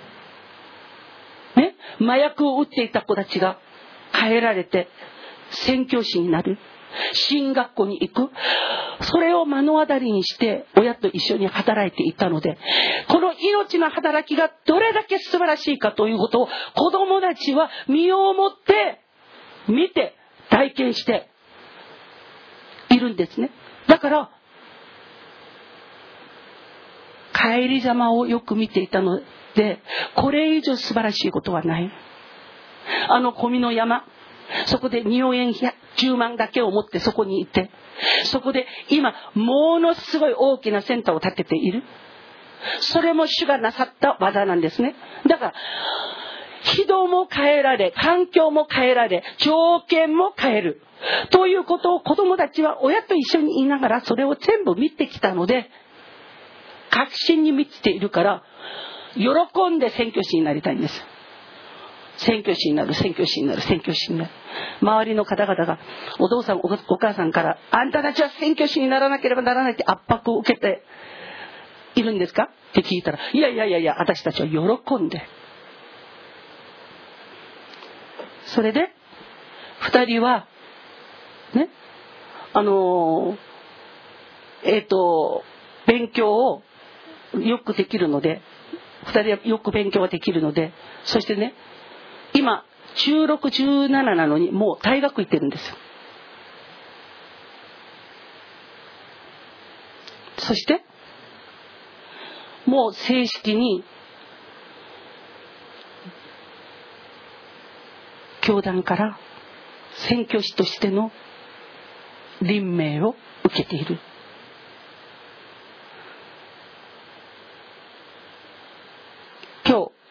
ね、麻薬を打っていた子たちが変えられて宣教師になる、進学校に行く、それを目の当たりにして親と一緒に働いていたので、この命の働きがどれだけ素晴らしいかということを子供たちは身をもって見て体験しているんですね。だから帰りざまをよく見ていたので、これ以上素晴らしいことはない。小見の山、そこで日本円10万だけを持ってそこにいて、そこで今ものすごい大きなセンターを建てている。それも主がなさった技なんですね。だから人も変えられ、環境も変えられ、条件も変えるということを子供たちは親と一緒にいながらそれを全部見てきたので、確信に満ちているから喜んで宣教師になりたいんです。 宣教師になる、宣教師になる、宣教師になる。周りの方々がお父さんお母さんから、あんたたちは宣教師にならなければならないって圧迫を受けているんですかって聞いたら、いや私たちは喜んで。それで2人はね、勉強をよくできるので、2人はよく勉強ができるので、そしてね、今16、17なのにもう大学行ってるんですよ。そしてもう正式に教団から宣教師としての任命を受けている。今日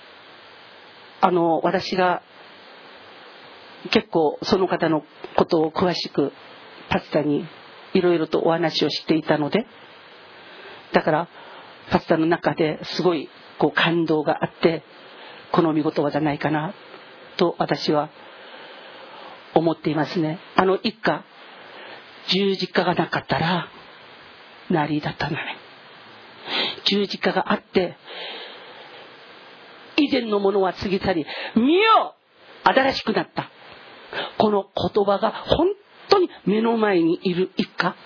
私が結構その方のことを詳しくパスタにいろいろとお話をしていたので、だからパスタの中ですごい感動があって、この見言葉じゃないかなと私は思っていますね。一家十字架がなかったらなりだったのね。十字架があって、以前のものは過ぎ去り、見よ新しくなった、この言葉が本当に目の前にいる一家、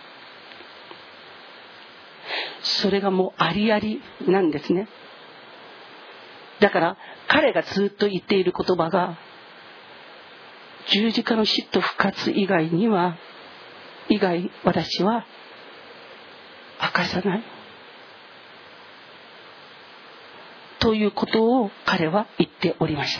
それがもうありありなんですね。だから彼がずっと言っている言葉が、十字架の死と復活以外私は明かさないということを彼は言っておりました。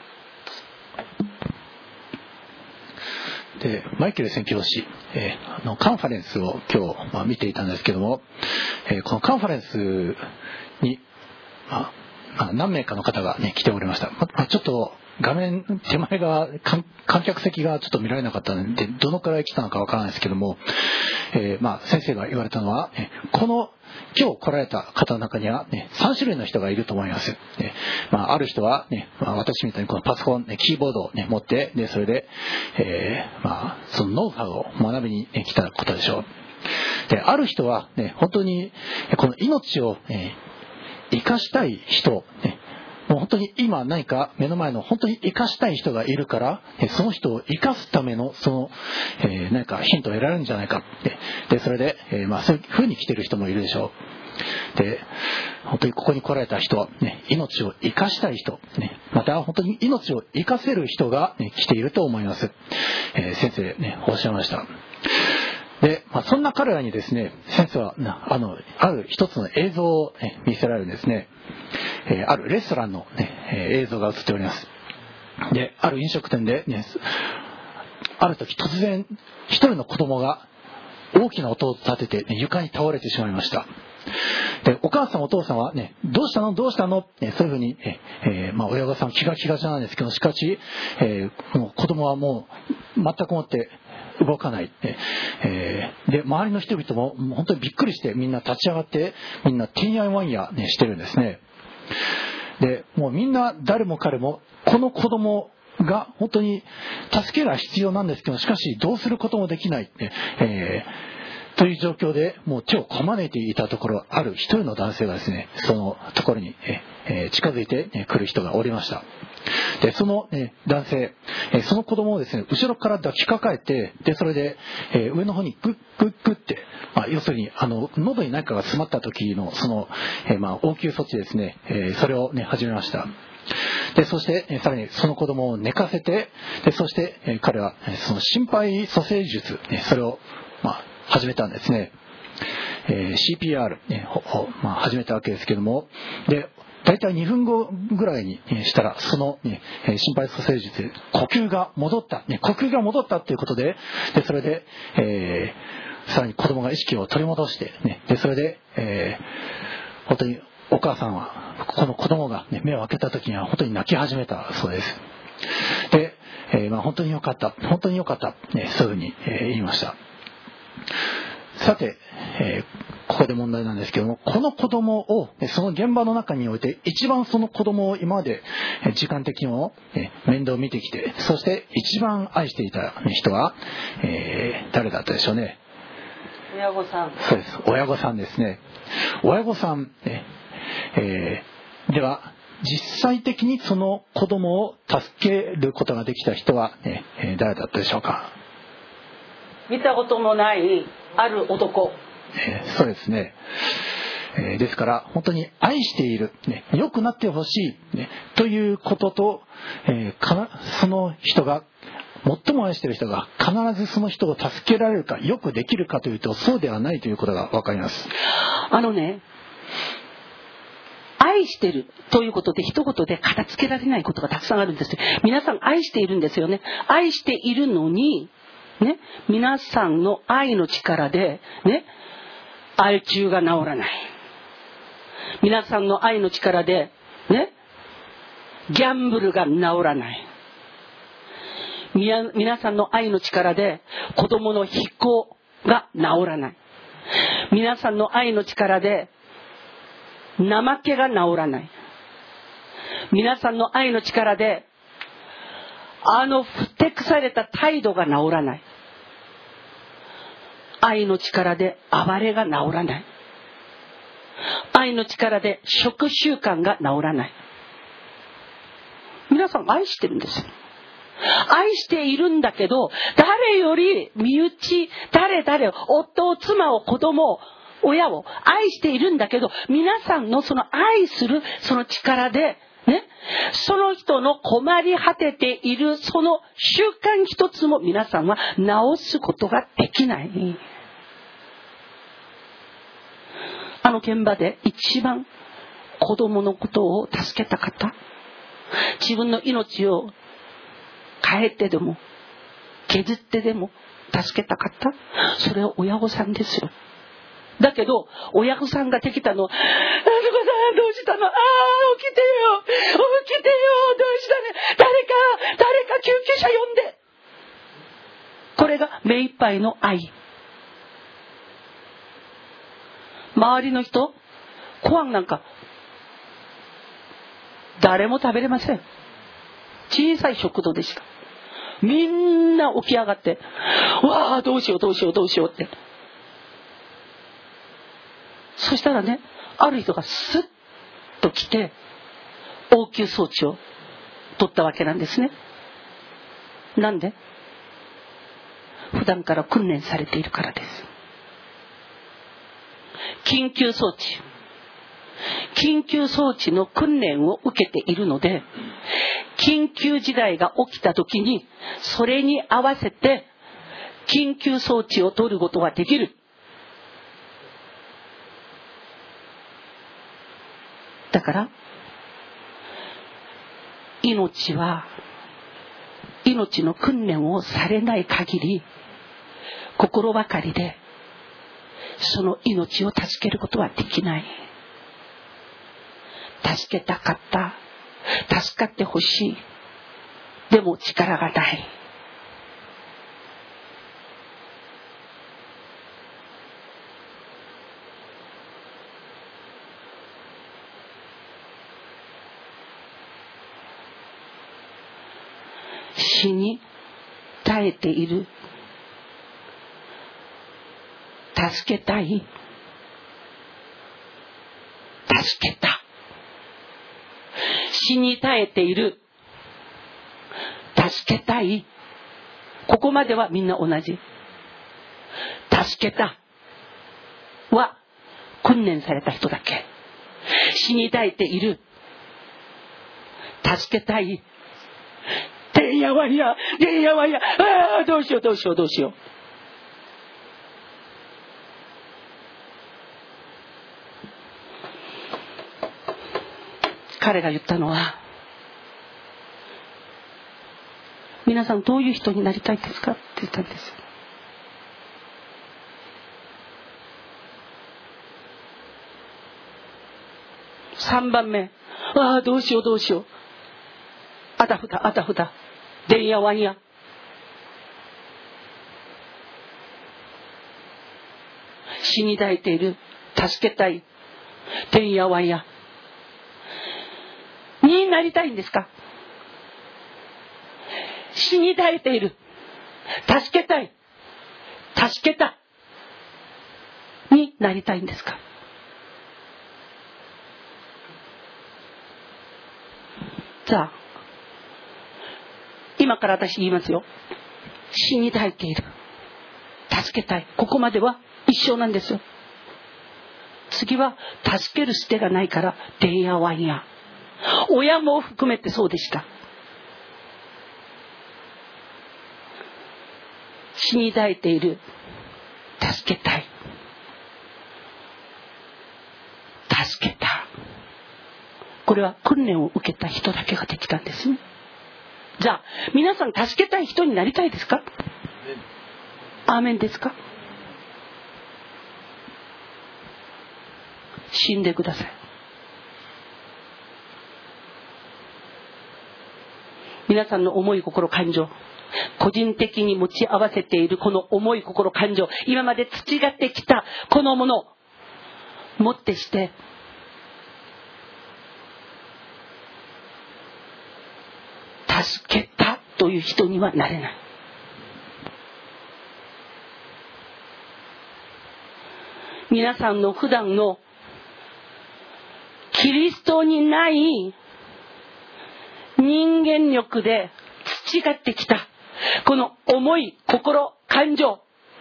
でマイケル宣教師、カンファレンスを今日、見ていたんですけども、このカンファレンスに、何名かの方が、来ておりました。ちょっと画面手前側観客席がちょっと見られなかったので、どのくらい来たのかわからないですけども、先生が言われたのは、この今日来られた方の中には、3種類の人がいると思います。ある人は、私みたいにこのパソコン、キーボードを、持って、それで、そのノウハウを学びに、来たことでしょう。で、ある人は、本当にこの命を、生かしたい人、もう本当に今何か目の前の本当に生かしたい人がいるから、その人を生かすための何かヒントを得られるんじゃないか。でそれで、そういうふうに来てる人もいるでしょう。で本当にここに来られた人は、命を生かしたい人、また本当に命を生かせる人が、来ていると思います。先生、おっしゃいました。でそんな彼らにですね、先生はある一つの映像を、見せられるんですね。あるレストランの、映像が映っております。である飲食店で、ある時突然一人の子供が大きな音を立てて、床に倒れてしまいました。でお母さんお父さんは、どうしたのどうしたの、そういうふうに、親御さん気が気がちなんですけど、しかし、もう子供はもう全くもって動かない。で周りの人々も本当にびっくりして、みんな立ち上がって、みんなてんやわんや、してるんですね。でもうみんな誰も彼もこの子供が本当に助けが必要なんですけど、しかしどうすることもできない、という状況でもう手をこまねいていたところ、ある一人の男性がですね、そのところに近づいて来る人がおりました。でその男性、その子供をですね、後ろから抱きかかえて、でそれで上の方にグッグッグッって、要するに喉に何かが詰まった時のその応急措置ですね、それを始めました。でそしてさらにその子供を寝かせて、でそして彼はその心肺蘇生術、それを始めたんですね。CPR を始めたわけですけども、で大体2分後ぐらいにしたら、その心肺蘇生術で呼吸が戻ったということで、それでさらに子供が意識を取り戻して、でそれで本当にお母さんはこの子供が、目を開けた時には本当に泣き始めたそうです。で、本当に良かった、そういうふうに言いました。さて、 ここで問題なんですけども、この子供をその現場の中において一番その子供を今まで時間的にも面倒を見てきて、そして一番愛していた人は、誰だったでしょうね。 親御さん。 そうです、親御さんですね。親御さん、では実際的にその子供を助けることができた人は、誰だったでしょうか。 見たこともないある男。 そうですね。ですから本当に愛している、良くなってほしい、ということと、その人が最も愛している人が必ずその人を助けられるか、よくできるかというと、そうではないということが分かります。 愛してるということで一言で片付けられないことがたくさんあるんですよ。皆さん愛しているんですよね。愛しているのにね、皆さんの愛の力でね、愛中が治らない。皆さんの愛の力でね、ギャンブルが治らない。皆さんの愛の力で子供の非行が治らない。皆さんの愛の力で怠けが治らない。皆さんの愛の力でふてくされた態度が治らない。愛の力で暴れが治らない。愛の力で食習慣が治らない。皆さん愛してるんですよ。愛しているんだけど、誰より身内、誰、夫、妻を、子供を、親を愛しているんだけど、皆さんのその愛するその力でね、その人の困り果てているその習慣一つも皆さんは直すことができない。現場で一番子供のことを助けた方、自分の命を変えてでも削ってでも助けた方、それは親御さんですよ。だけど親御さんができたの、あの子さんどうしたの、起きてよ、どうしたね、誰か救急車呼んで。これが目いっぱいの愛。周りの人、ご飯なんか誰も食べれません。小さい食堂でした。みんな起き上がって、わあどうしようって。そしたらね、ある人がスッと来て応急装置を取ったわけなんですね。なんで？普段から訓練されているからです。緊急装置の訓練を受けているので、緊急事態が起きた時にそれに合わせて緊急装置を取ることができる。だから命の訓練をされない限り、心ばかりでその命を助けることはできない。助けたかった、助かってほしい、でも力がない。死に耐えている、助けたい、助けた、死に耐えている、助けたい、ここまではみんな同じ。助けたは訓練された人だけ。死に耐えている、助けたい、てんやわんや、どうしよう。彼が言ったのは、皆さんどういう人になりたいですかって言ったんです。3番目、どうしよう、あたふた、でんやわんや、死に抱いている、 助けたい、てんやわんやになりたいんですか？死に絶えている、助けたい、助けたになりたいんですか？じゃあ今から私言いますよ。死に絶えている、助けたい、ここまでは一緒なんですよ。次は助ける捨てがないからてんやわんや。親も含めてそうでした。死に絶えている、助けたい、助けた。これは訓練を受けた人だけができたんですね。じゃあ皆さん助けたい人になりたいですか？アーメンですか？死んでください。皆さんの思い心感情、個人的に持ち合わせているこの思い心感情、今まで培ってきたこのものをもってして助けたという人にはなれない。皆さんの普段のキリストにない人間力で培ってきたこの思い、心、感情、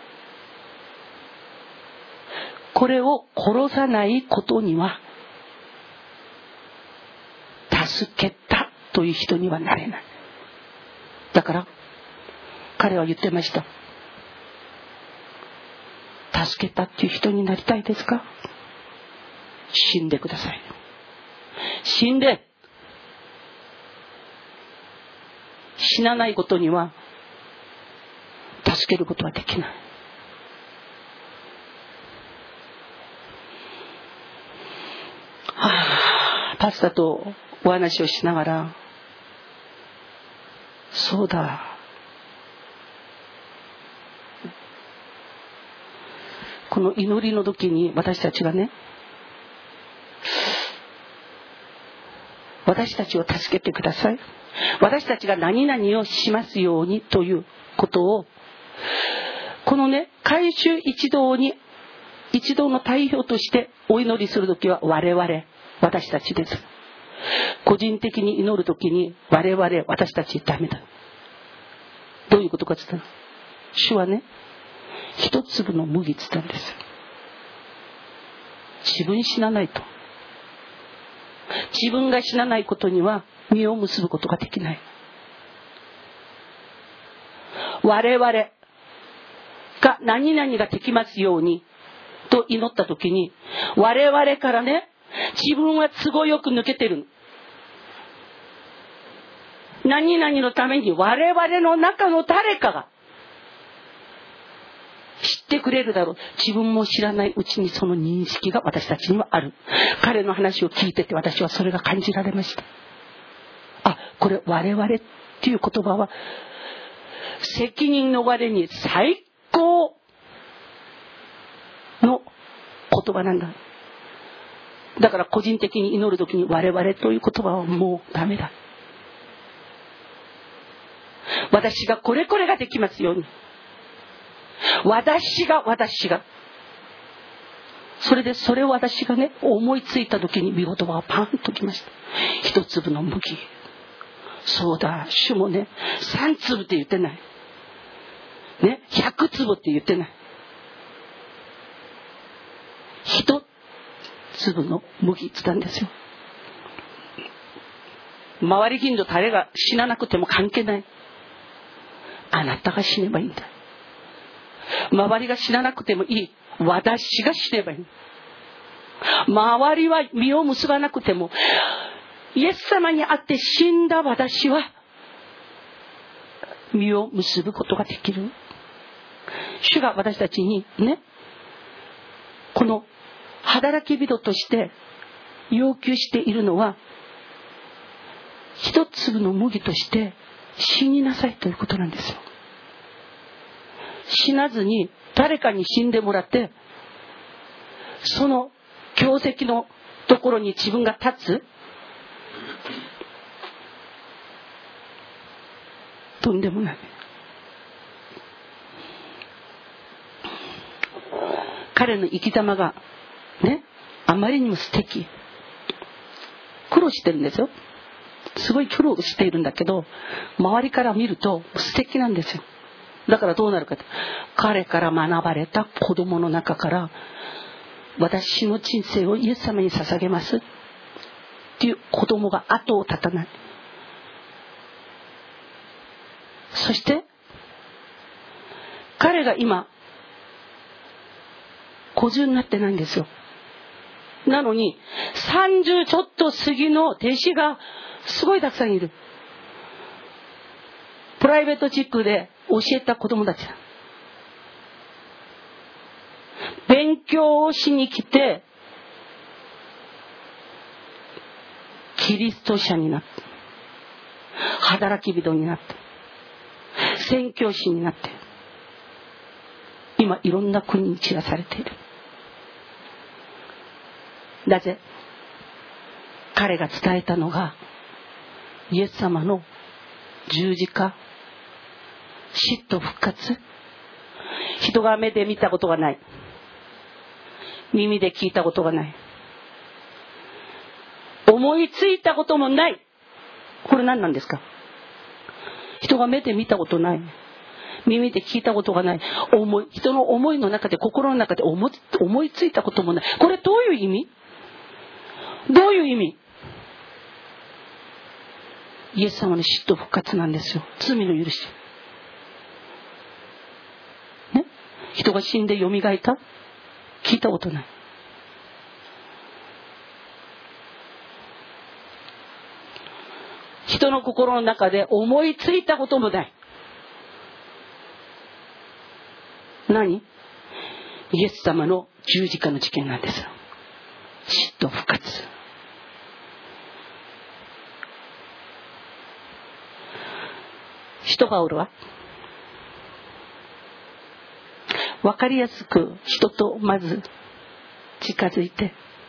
これを殺さないことには助けたという人にはなれない。だから彼は言ってました。助けたっていう人になりたいですか？死んでください。死んで、死なないことには助けることはできない。パスタとお話をしながら、そうだ、この祈りの時に私たちがね、私たちを助けてください、私たちが何々をしますようにということを、このね、改宗一同の代表としてお祈りするときは我々、私たちです。個人的に祈るときに我々、私たちダメだ。どういうことかって言ったら、主はね、一粒の麦って言ったんですよ。自分死なないと。自分が死なないことには実を結ぶことができない。我々が何々ができますようにと祈ったときに、我々からね、自分は都合よく抜けてる。何々のために我々の中の誰かが知ってくれるだろう。自分も知らないうちにその認識が私たちにはある。彼の話を聞いてて私はそれが感じられました。あ、これ我々っていう言葉は責任の我に最高の言葉なんだ。だから個人的に祈るときに我々という言葉はもうダメだ。私がこれができますように。私がそれを私がね思いついた時に見事はパンときました。一粒の麦、そうだ、主もね3粒って言ってないね、100粒って言ってない、一粒の麦って言ったんですよ。周り近所誰が死ななくても関係ない。あなたが死ねばいいんだ。周りが死ななくてもいい。私が死ねばいい。周りは実を結ばなくても、イエス様に会って死んだ私は実を結ぶことができる。主が私たちにね、この働き人として要求しているのは、一粒の麦として死になさいということなんですよ。死なずに誰かに死んでもらってその業績のところに自分が立つ？とんでもない。彼の生き様がね、あまりにも素敵。苦労してるんですよ。すごい苦労しているんだけど、周りから見ると素敵なんですよ。だからどうなるかって、彼から学ばれた子供の中から、私の人生をイエス様に捧げますっていう子供が後を絶たない。そして彼が今50になってないんですよ。なのに30ちょっと過ぎの弟子がすごいたくさんいる。プライベートチックで教えた子供たちだ。勉強をしに来てキリスト者になった、働き人になった、宣教師になって、今いろんな国に散らされている。なぜ？彼が伝えたのがイエス様の十字架、死と復活。人が目で見たことがない、耳で聞いたことがない、思いついたこともない。これ何なんですか？人が目で見たことない、耳で聞いたことがない、人の思いの中で、心の中で思いついたこともない。これどういう意味？どういう意味？イエス様の死と復活なんですよ。罪の許し、ね、人が死んで蘇った、聞いたことない。人の心の中で思いついたこともない。何？イエス様の十字架の事件なんですよ。死と復活。使徒パウロは分かりやすく人とまず近づいて、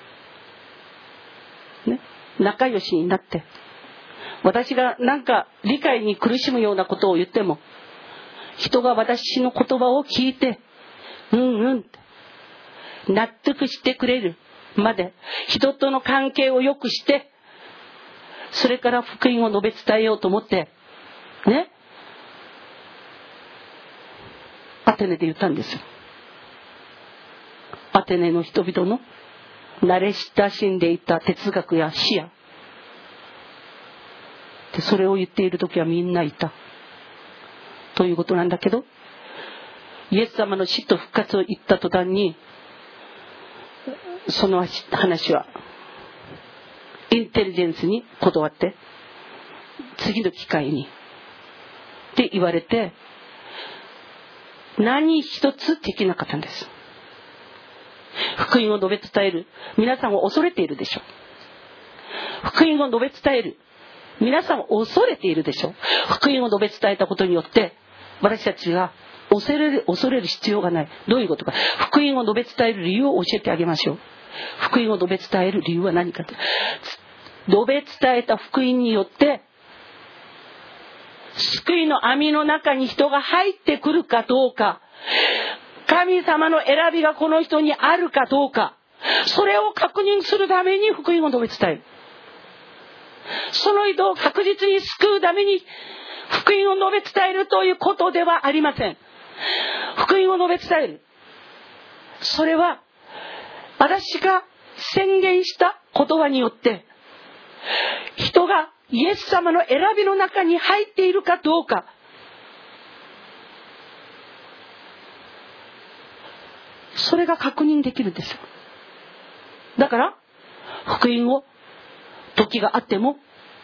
ね、仲良しになって、私がなんか理解に苦しむようなことを言っても、人が私の言葉を聞いてって納得してくれるまで、人との関係を良くして、それから福音を述べ伝えようと思ってね、アテネで言ったんですよ。アテネの人々の慣れ親しんでいた哲学や視野で、それを言っている時はみんないたということなんだけど、イエス様の死と復活を言った途端に、その話はインテリジェンスに断って、次の機会にって言われて、何一つできなかったんです。福音を述べ伝える皆さんを恐れているでしょう。福音を述べ伝える皆さんを恐れているでしょう。福音を述べ伝えたことによって私たちが恐れる必要がない。どういうことか。福音を述べ伝える理由を教えてあげましょう。福音を述べ伝える理由は何か。述べ伝えた福音によって救いの網の中に人が入ってくるかどうか、神様の選びがこの人にあるかどうか、それを確認するために福音を述べ伝える。その人を確実に救うために福音を述べ伝えるということではありません。福音を述べ伝える、それは私が宣言した言葉によって人がイエス様の選びの中に入っているかどうか、それが確認できるんですよ。だから福音を時があっても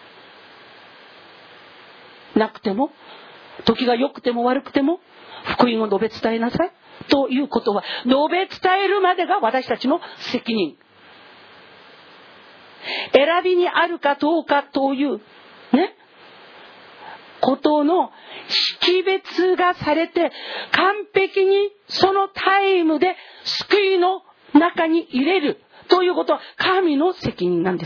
なくても、時が良くても悪くても福音を述べ伝えなさいということは、述べ伝えるまでが私たちの責任。選びにあるかどうかというね、ことの識別がされて、完璧にそのタイムで救いの中に入れるということは神の責任なんです。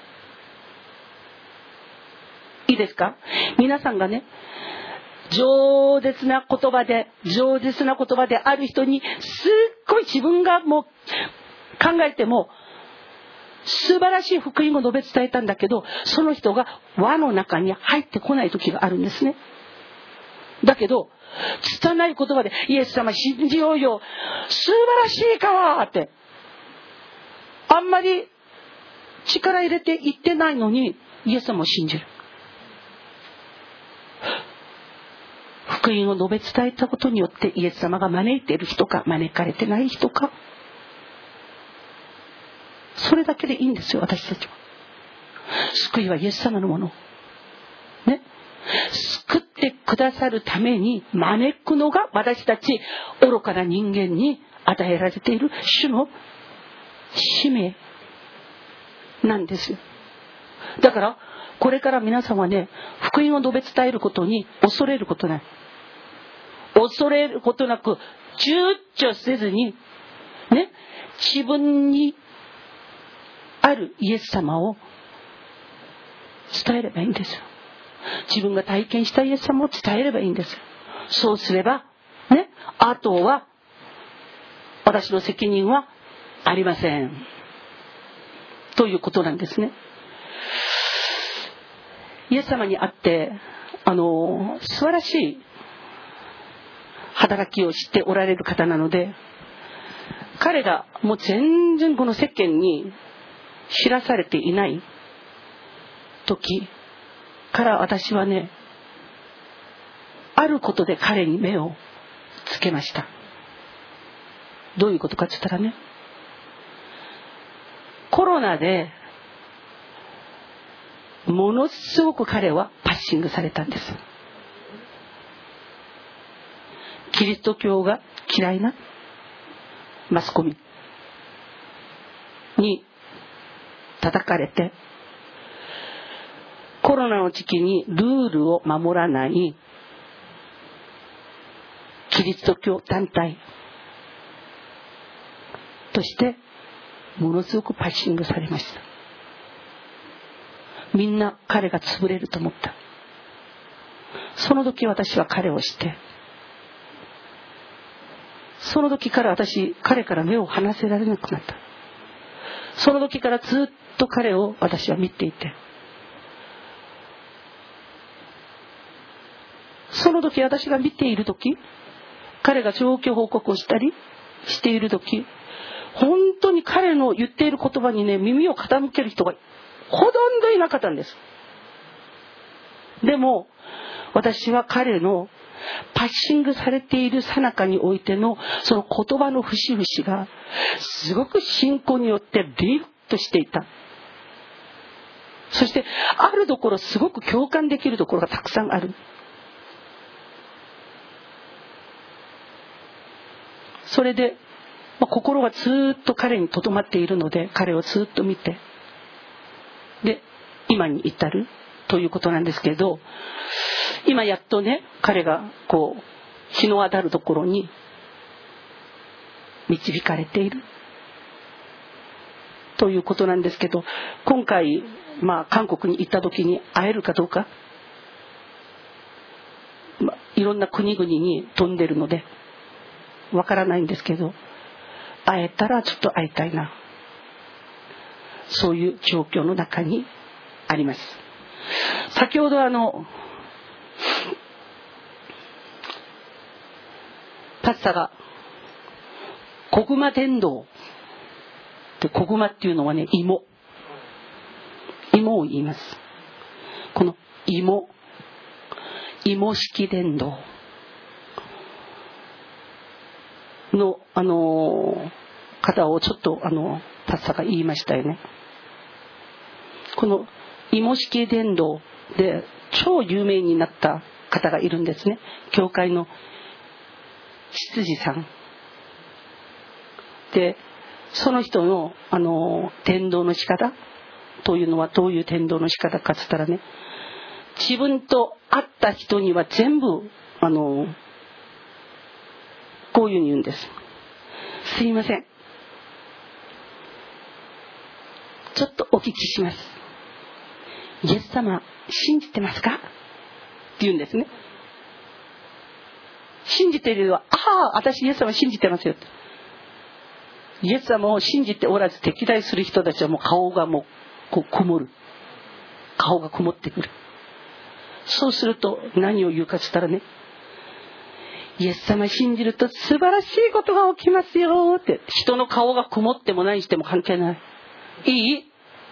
いいですか？皆さんがね、饒舌な言葉である人にすっごい自分がもう考えても素晴らしい福音を述べ伝えたんだけど、その人が輪の中に入ってこない時があるんですね。だけど拙い言葉でイエス様信じようよ、素晴らしいからってあんまり力入れて言ってないのにイエス様を信じる。福音を述べ伝えたことによってイエス様が招いている人か招かれてない人か、それだけでいいんですよ。私たちは救いはイエス様のものね。救ってくださるために招くのが私たち愚かな人間に与えられている主の使命なんですよ。だからこれから皆さんはね、福音を述べ伝えることに恐れることない。恐れることなく躊躇せずにね、自分にあるイエス様を伝えればいいんですよ。自分が体験したイエス様を伝えればいいんですよ。そうすればね、あとは私の責任はありませんということなんですね。イエス様に会って素晴らしい働きをしておられる方なので、彼がもう全然この世間に知らされていない時から私はね、あることで彼に目をつけました。どういうことかって言ったらね、コロナでものすごく彼はパッシングされたんです。キリスト教が嫌いなマスコミに叩かれて、コロナの時期にルールを守らないキリスト教団体としてものすごくパッシングされました。みんな彼が潰れると思った。その時私は彼をして、その時から彼から目を離せられなくなった。その時からずっと彼を私は見ていて、その時私が見ている時、彼が状況報告をしたりしている時、本当に彼の言っている言葉にね、耳を傾ける人がほとんどいなかったんです。でも私は彼のパッシングされている最中においてのその言葉の節々がすごく信仰によってリフトしていた。そしてあるところすごく共感できるところがたくさんある。それで、心がずっと彼にとどまっているので、彼をずっと見て、で今に至るということなんですけど、今やっとね、彼がこう日の当たるところに導かれているということなんですけど、今回韓国に行った時に会えるかどうか、いろんな国々に飛んでるのでわからないんですけど、会えたらちょっと会いたいな、そういう状況の中にあります。先ほどパスタがコグマ伝道で、コグマっていうのはね、芋を言います。この芋式伝道の方をちょっとパスタが言いましたよね。この芋式伝道で超有名になった方がいるんですね。教会の執事さんで、その人の伝道の仕方というのはどういう伝道の仕方かって言ったらね、自分と会った人には全部こういうふうに言うんです。すいません、 ちょっとお聞きします。イエス様信じてますかって言うんですね。信じているのは、私イエス様信じてますよ。イエス様を信じておらず敵対する人たちはもう顔がもうこう曇る。顔が曇ってくる。そうすると何を言うかしたらね、イエス様信じると素晴らしいことが起きますよって。人の顔が曇っても何しても関係ない。いい？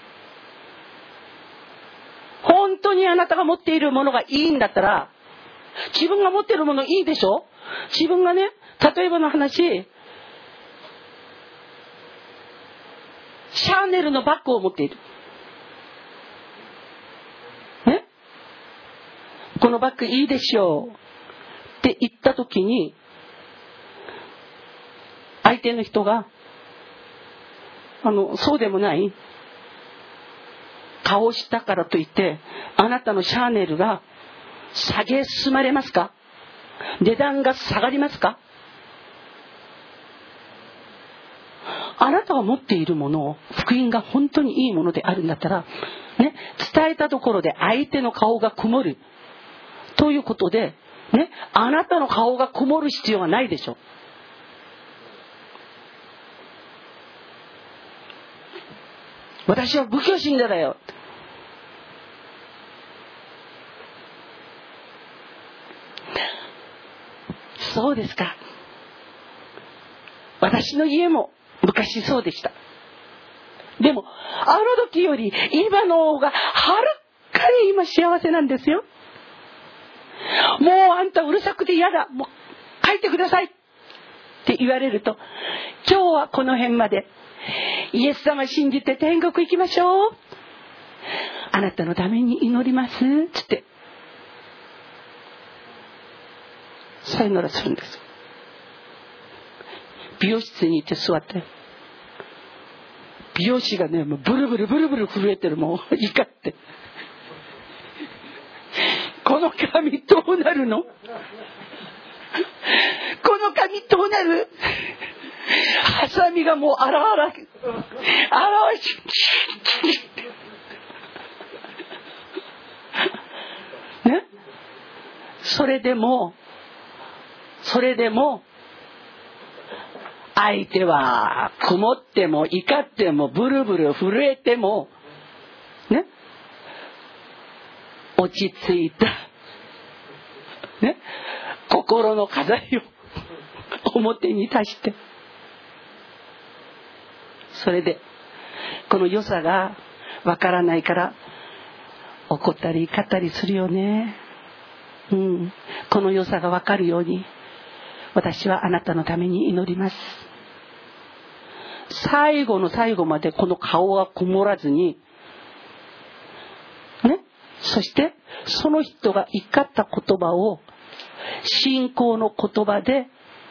本当にあなたが持っているものがいいんだったら、自分が持っているものいいでしょ？自分がね、例えばの話、シャネルのバッグを持っている。ね？このバッグいいでしょうって言ったときに、相手の人が、そうでもない。顔したからといって、あなたのシャネルが下げ進まれますか？値段が下がりますか？あなたが持っているものを、福音が本当にいいものであるんだったら、ね、伝えたところで相手の顔が曇るということで、ね、あなたの顔が曇る必要はないでしょ。私は仏教信者だよ。そうですか。私の家も昔そうでした。でもあの時より今の方がはるかに今幸せなんですよ。もうあんたうるさくて嫌だ、もう帰ってくださいって言われると、今日はこの辺まで、イエス様信じて天国行きましょう、あなたのために祈りますつってさよならするんです。美容室に行って座って、美容師がね、もうブルブルブルブル震えてる、もう怒って、この髪どうなるの、この髪どうなる、ハサミがもうあらあらしね、それでも相手は曇っても怒ってもブルブル震えてもね、落ち着いたね、心の飾りを表に出して、それでこの良さがわからないから怒ったり怒ったりするよね。この良さがわかるように私はあなたのために祈ります。最後の最後までこの顔が曇らずにね、そしてその人が怒った言葉を信仰の言葉で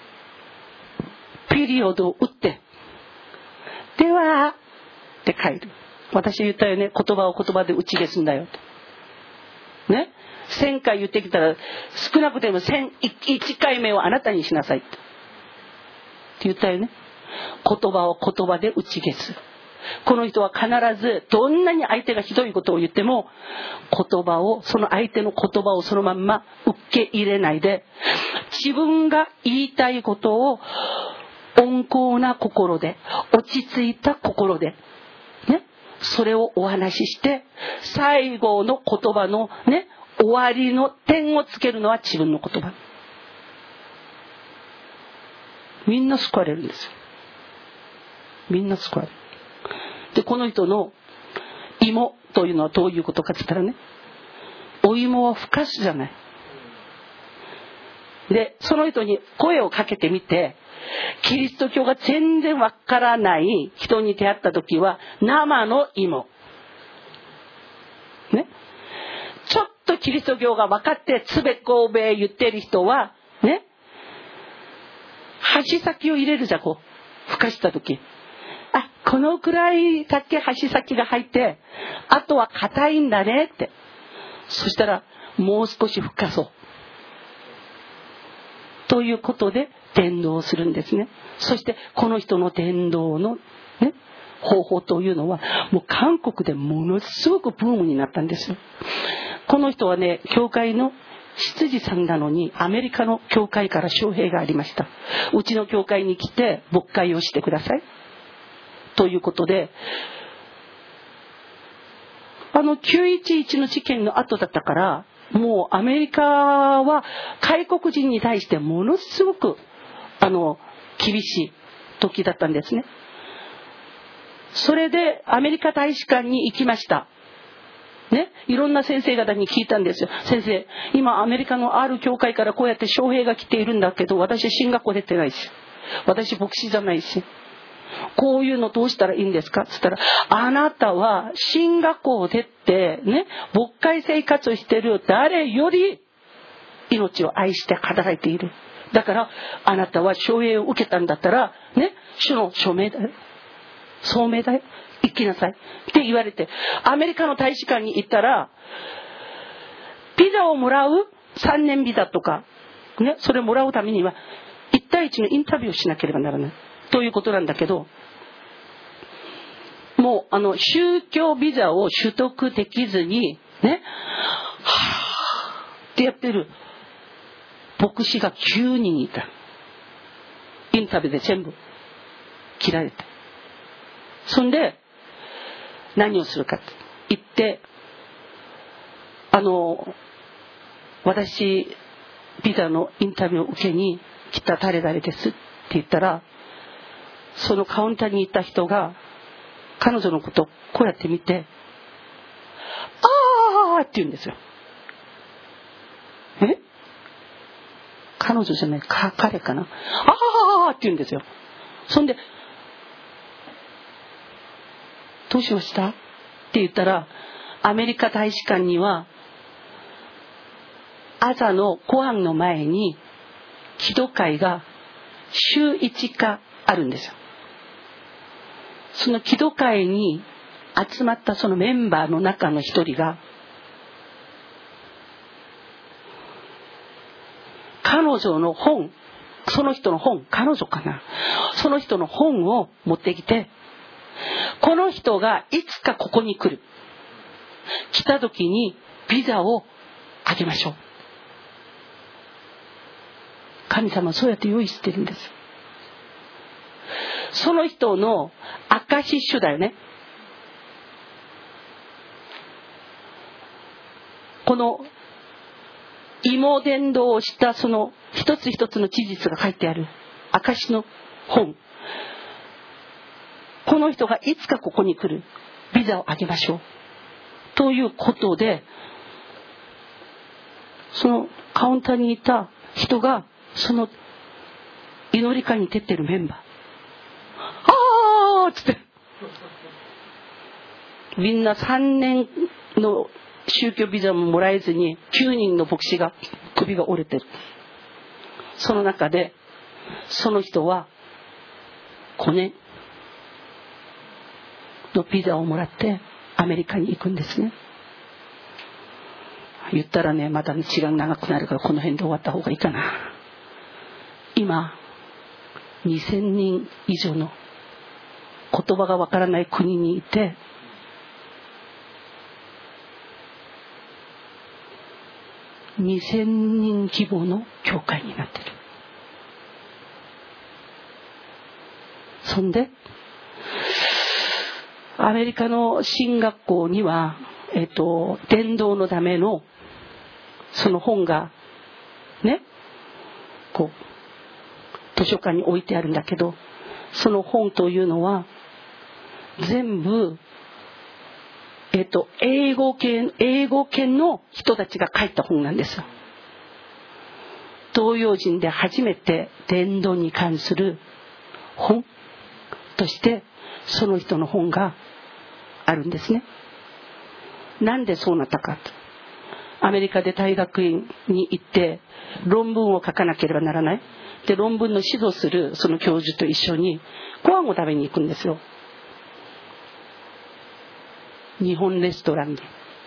ピリオドを打って、ではって帰る。私言ったよね、言葉を言葉で打ち消すんだよとね。1000回言ってきたら少なくても1回目をあなたにしなさいって言ったよね。言葉を言葉で打ち消す。この人は必ずどんなに相手がひどいことを言っても、その相手の言葉をそのまんま受け入れないで、自分が言いたいことを温厚な心で、落ち着いた心でね、それをお話しして、最後の言葉のね、終わりの点をつけるのは自分の言葉。みんな救われるんですよ。みんな救われる。で、この人の芋というのはどういうことかって言ったらね、お芋はふかすじゃない。で、その人に声をかけてみて、キリスト教が全然わからない人に出会った時は生の芋ね、ちょっとキリスト教が分かってつべこべ言ってる人はね、箸先を入れるじゃん、こうふかした時、このくらいだけ箸先が入って、あとは硬いんだねって。そしたらもう少しふかそうということで伝道をするんですね。そしてこの人の伝道のね、 方法というのはもう韓国でものすごくブームになったんですよ。この人はね、教会の執事さんなのにアメリカの教会から招聘がありました。うちの教会に来て牧会をしてくださいということで、911の事件の後だったから、もうアメリカは外国人に対してものすごく厳しい時だったんですね。それでアメリカ大使館に行きましたね。いろんな先生方に聞いたんですよ。先生、今アメリカのある教会からこうやって招聘が来ているんだけど、私進学校出てないし、私牧師じゃないし、こういうのどうしたらいいんですかって言ったら、あなたは進学校を出てね、牧会生活をしている誰より命を愛して働いている。だからあなたは招聘を受けたんだったらね、主の署名だよ、聡明だよ、行きなさいって言われて、アメリカの大使館に行ったら、ビザをもらう3年ビザとかね、それをもらうためには1対1のインタビューをしなければならないということなんだけど、もう宗教ビザを取得できずにね、はぁってやってる牧師が9人いた。インタビューで全部切られた。そんで何をするかって言って、私ビザのインタビューを受けに来た誰々ですって言ったら、そのカウンターにいた人が彼女のことをこうやって見て、あーって言うんですよ。彼女じゃない、彼かな、あーって言うんですよ。そんでどうしましたって言ったら、アメリカ大使館には朝のご飯の前に祈祷会が週1回あるんですよ。その祈祷会に集まったそのメンバーの中の一人が、彼女の本、その人の本、彼女かな、その人の本を持ってきて、この人がいつかここに来る、来た時にビザをあげましょう。神様はそうやって用意してるんです。その人の証書だよね。この芋伝道をしたその一つ一つの事実が書いてある証の本、この人がいつかここに来る、ビザをあげましょうということで、そのカウンターにいた人がその祈り会に出てるメンバー、あーっつってみんな3年の宗教ビザももらえずに9人の牧師が首が折れてる。その中でその人は5年のビザをもらってアメリカに行くんですね。言ったらね、また時間長くなるからこの辺で終わった方がいいかな。今2000人以上の言葉がわからない国にいて、2000人規模の教会になってる。そんでアメリカの進学校には、伝道のためのその本がね、こう図書館に置いてあるんだけど、その本というのは全部英語圏の人たちが書いた本なんですよ。東洋人で初めて伝道に関する本としてその人の本があるんですね。なんでそうなったかと、アメリカで大学院に行って論文を書かなければならない。で、論文の指導するその教授と一緒にご飯を食べに行くんですよ。日本レストランで。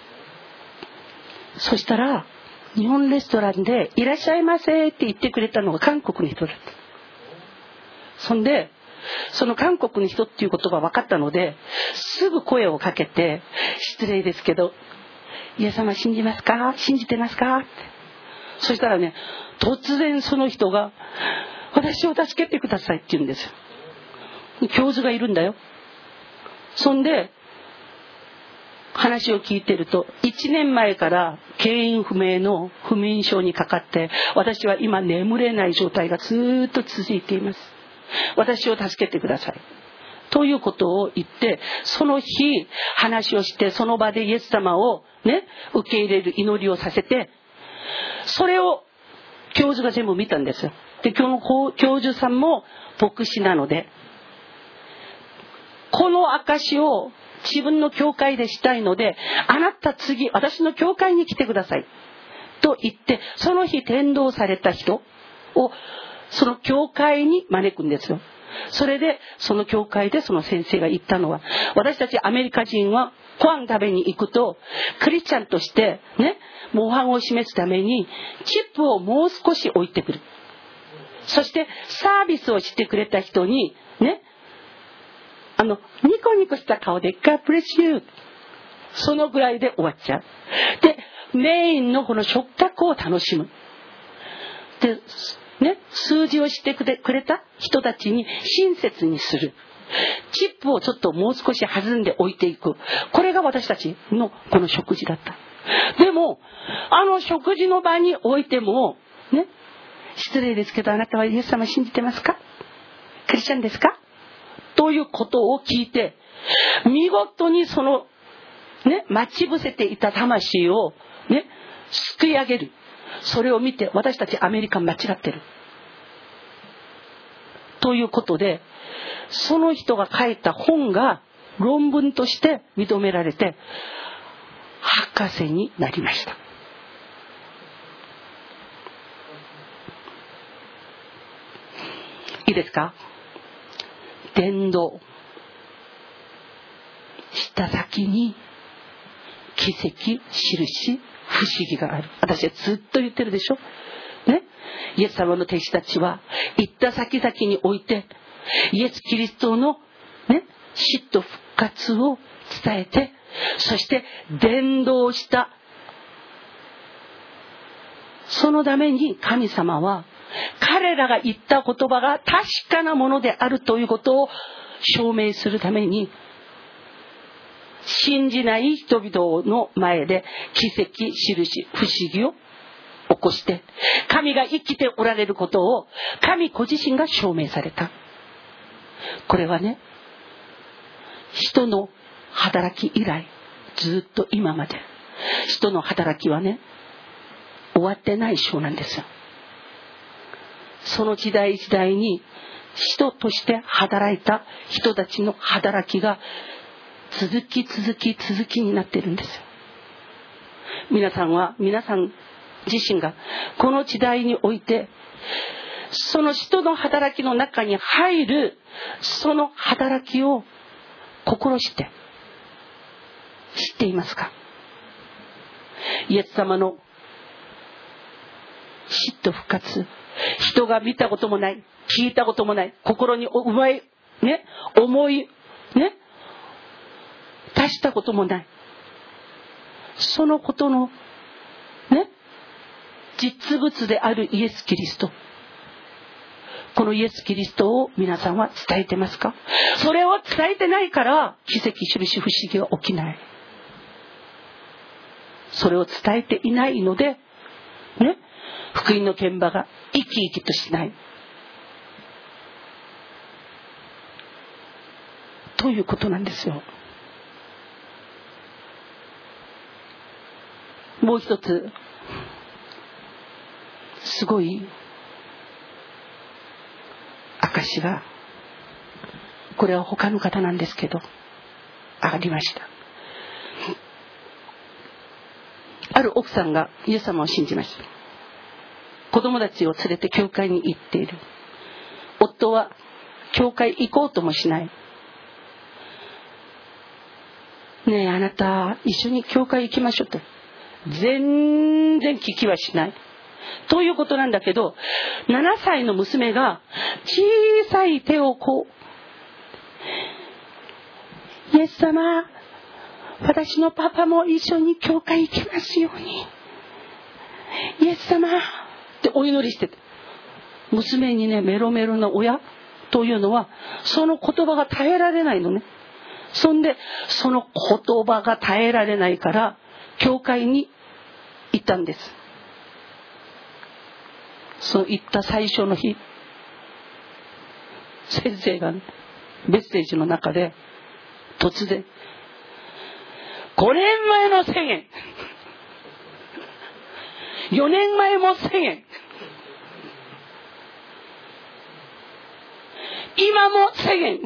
そしたら日本レストランでいらっしゃいませって言ってくれたのが韓国の人だった。そんでその韓国の人っていうことが分かったので、すぐ声をかけて、失礼ですけど、イエス様信じますか？信じてますか？って。そしたらね、突然その人が、私を助けてくださいって言うんですよ。教授がいるんだよ。そんで話を聞いてると、1年前から原因不明の不眠症にかかって、私は今眠れない状態がずっと続いています。私を助けてくださいということを言って、その日話をして、その場でイエス様をね、受け入れる祈りをさせて、それを教授が全部見たんですよ。で、今日の教授さんも牧師なので、この証を自分の教会でしたいので、あなた次私の教会に来てくださいと言って、その日伝道された人をその教会に招くんですよ。それでその教会でその先生が言ったのは、私たちアメリカ人はご飯食べに行くとクリスチャンとしてね、模範を示すためにチップをもう少し置いてくる。そしてサービスをしてくれた人にね、ニコニコした顔で God bless you、 そのぐらいで終わっちゃう。で、メインのこの食卓を楽しむ。でね、数字をしてくれた人たちに親切にする。チップをちょっともう少し弾んで置いていく。これが私たちのこの食事だった。でも食事の場においてもね、失礼ですけど、あなたはイエス様信じてますか？クリスチャンですか？ということを聞いて、見事にそのね、待ち伏せていた魂をね、救い上げる。それを見て、私たちアメリカ間違ってるということで、その人が書いた本が論文として認められて博士になりました。いいですか？伝道した先に奇跡、印、不思議がある。私はずっと言ってるでしょ、ね、イエス様の弟子たちは行った先々においてイエス・キリストの、ね、死と復活を伝えて、そして伝道した。そのために神様は彼らが言った言葉が確かなものであるということを証明するために、信じない人々の前で奇跡、印、不思議を起こして、神が生きておられることを神ご自身が証明された。これはね、人の働き以来ずっと今まで人の働きはね、終わってない章なんですよ。その時代時代に人として働いた人たちの働きが続きになっているんですよ。皆さん自身がこの時代においてその人の働きの中に入る、その働きを心して知っていますか？イエス様の死と復活、人が見たこともない、聞いたこともない、心に思いね、出したこともない、そのことのね、実物であるイエス・キリスト、このイエス・キリストを皆さんは伝えてますか？それを伝えてないから奇跡、印、不思議は起きない。それを伝えていないのでね、福音の現場が生き生きとしないということなんですよ。もう一つすごい証が、これは他の方なんですけどありました。ある奥さんがイエス様を信じました。子供たちを連れて教会に行っている。夫は教会行こうともしない。ねえ、あなた一緒に教会行きましょうと全然聞きはしないということなんだけど、7歳の娘が小さい手をこイエス様、私のパパも一緒に教会行きますように、イエス様ってお祈りしてて、娘にね、メロメロな親というのはその言葉が耐えられないのね。そんでその言葉が耐えられないから教会に行ったんです。そう行った最初の日、先生が、ね、メッセージの中で突然、5年前の1000円、4年前も1000円、今も1000円、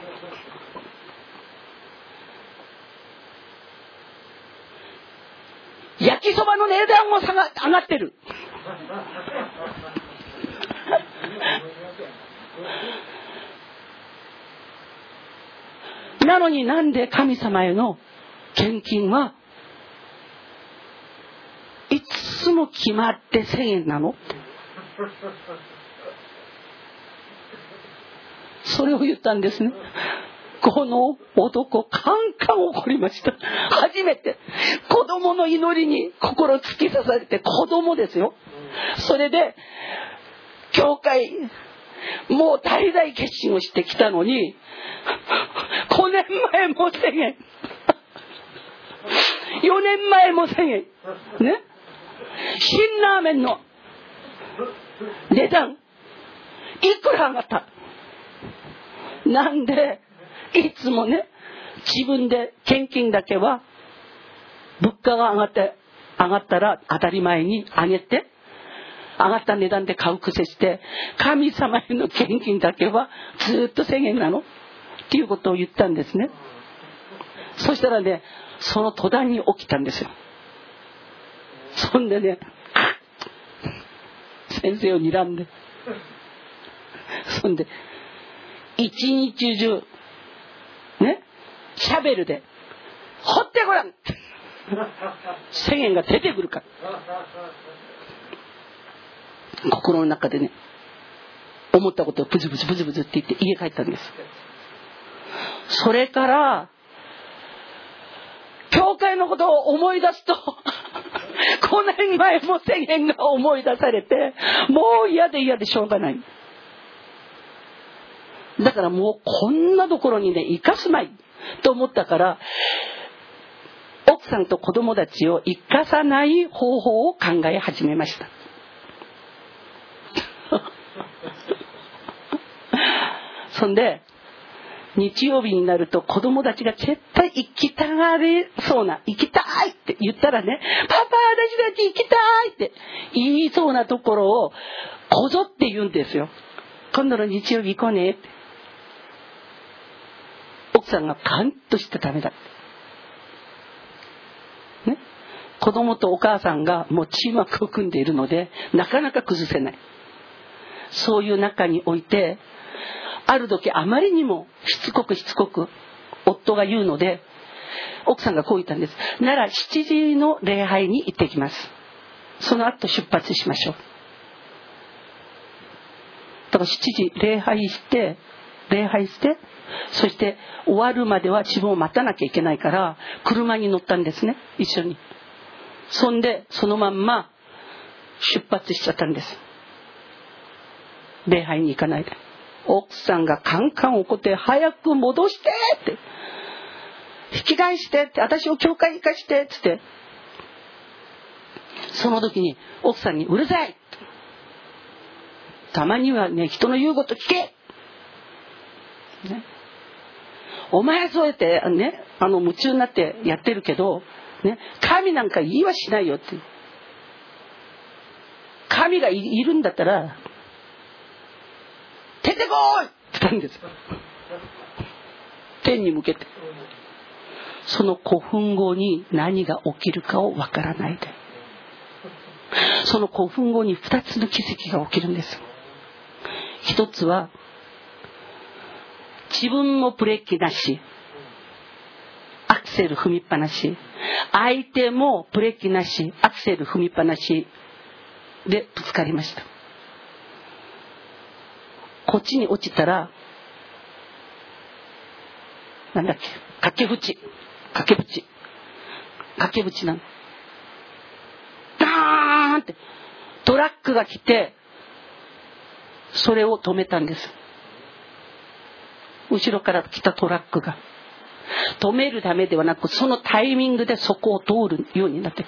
焼きそばの値段も上がってる。なのになんで神様への献金はいつも決まって1000円なの？それを言ったんですね。この男カンカン怒りました。初めて子供の祈りに心突き刺されて、子供ですよ。それで教会もう大々決心をしてきたのに、5年前も1000円4年前も1000円ね、辛ラーメンの値段いくら上がった？なんでいつもね、自分で献金だけは物価が上がったら当たり前に上げて、上がった値段で買う癖して、神様への献金だけはずっと1000円なのっていうことを言ったんですね。そしたらね、その途端に起きたんですよ。そんでね、先生を睨んで、そんで一日中ね、シャベルで掘ってごらん1000円が出てくるから、心の中でね、思ったことをブズブズブズブズって言って家帰ったんです。それから教会のことを思い出すと5年前も1000円が思い出されて、もう嫌でしょうがない。だからもうこんなところにね、生かすまいと思ったから、奥さんと子供たちを生かさない方法を考え始めました。そんで日曜日になると子供たちが絶対行きたがりそうな、行きたいって言ったらね、パパ私たち行きたいって言いそうなところをこぞって言うんですよ。今度の日曜日行こうねって。奥さんがカンとしてダメだね、子供とお母さんがもうチームワークを組んでいるのでなかなか崩せない。そういう中において、ある時あまりにもしつこく夫が言うので、奥さんがこう言ったんです。なら7時の礼拝に行ってきます。その後出発しましょう。だから7時礼拝して、そして終わるまでは自分を待たなきゃいけないから車に乗ったんですね、一緒に。そんでそのまんま出発しちゃったんです、礼拝に行かないで。奥さんがカンカン怒って、早く戻してって、引き返してって、私を教会に行かしてって。その時に奥さんに、うるさい、たまにはね、人の言うこと聞け、ね、お前そうやってね、夢中になってやってるけど、ね、神なんか言いはしないよって。神がいるんだったら出てこいって言ったんです。天に向けて。その5分後に何が起きるかをわからないで、その5分後に2つの奇跡が起きるんです。一つは自分もブレーキなし、アクセル踏みっぱなし、相手もブレーキなし、アクセル踏みっぱなしでぶつかりました。こっちに落ちたらなんだっけ、 掛け縁なの。ダーンってトラックが来てそれを止めたんです。後ろから来たトラックが止めるためではなく、そのタイミングでそこを通るようになって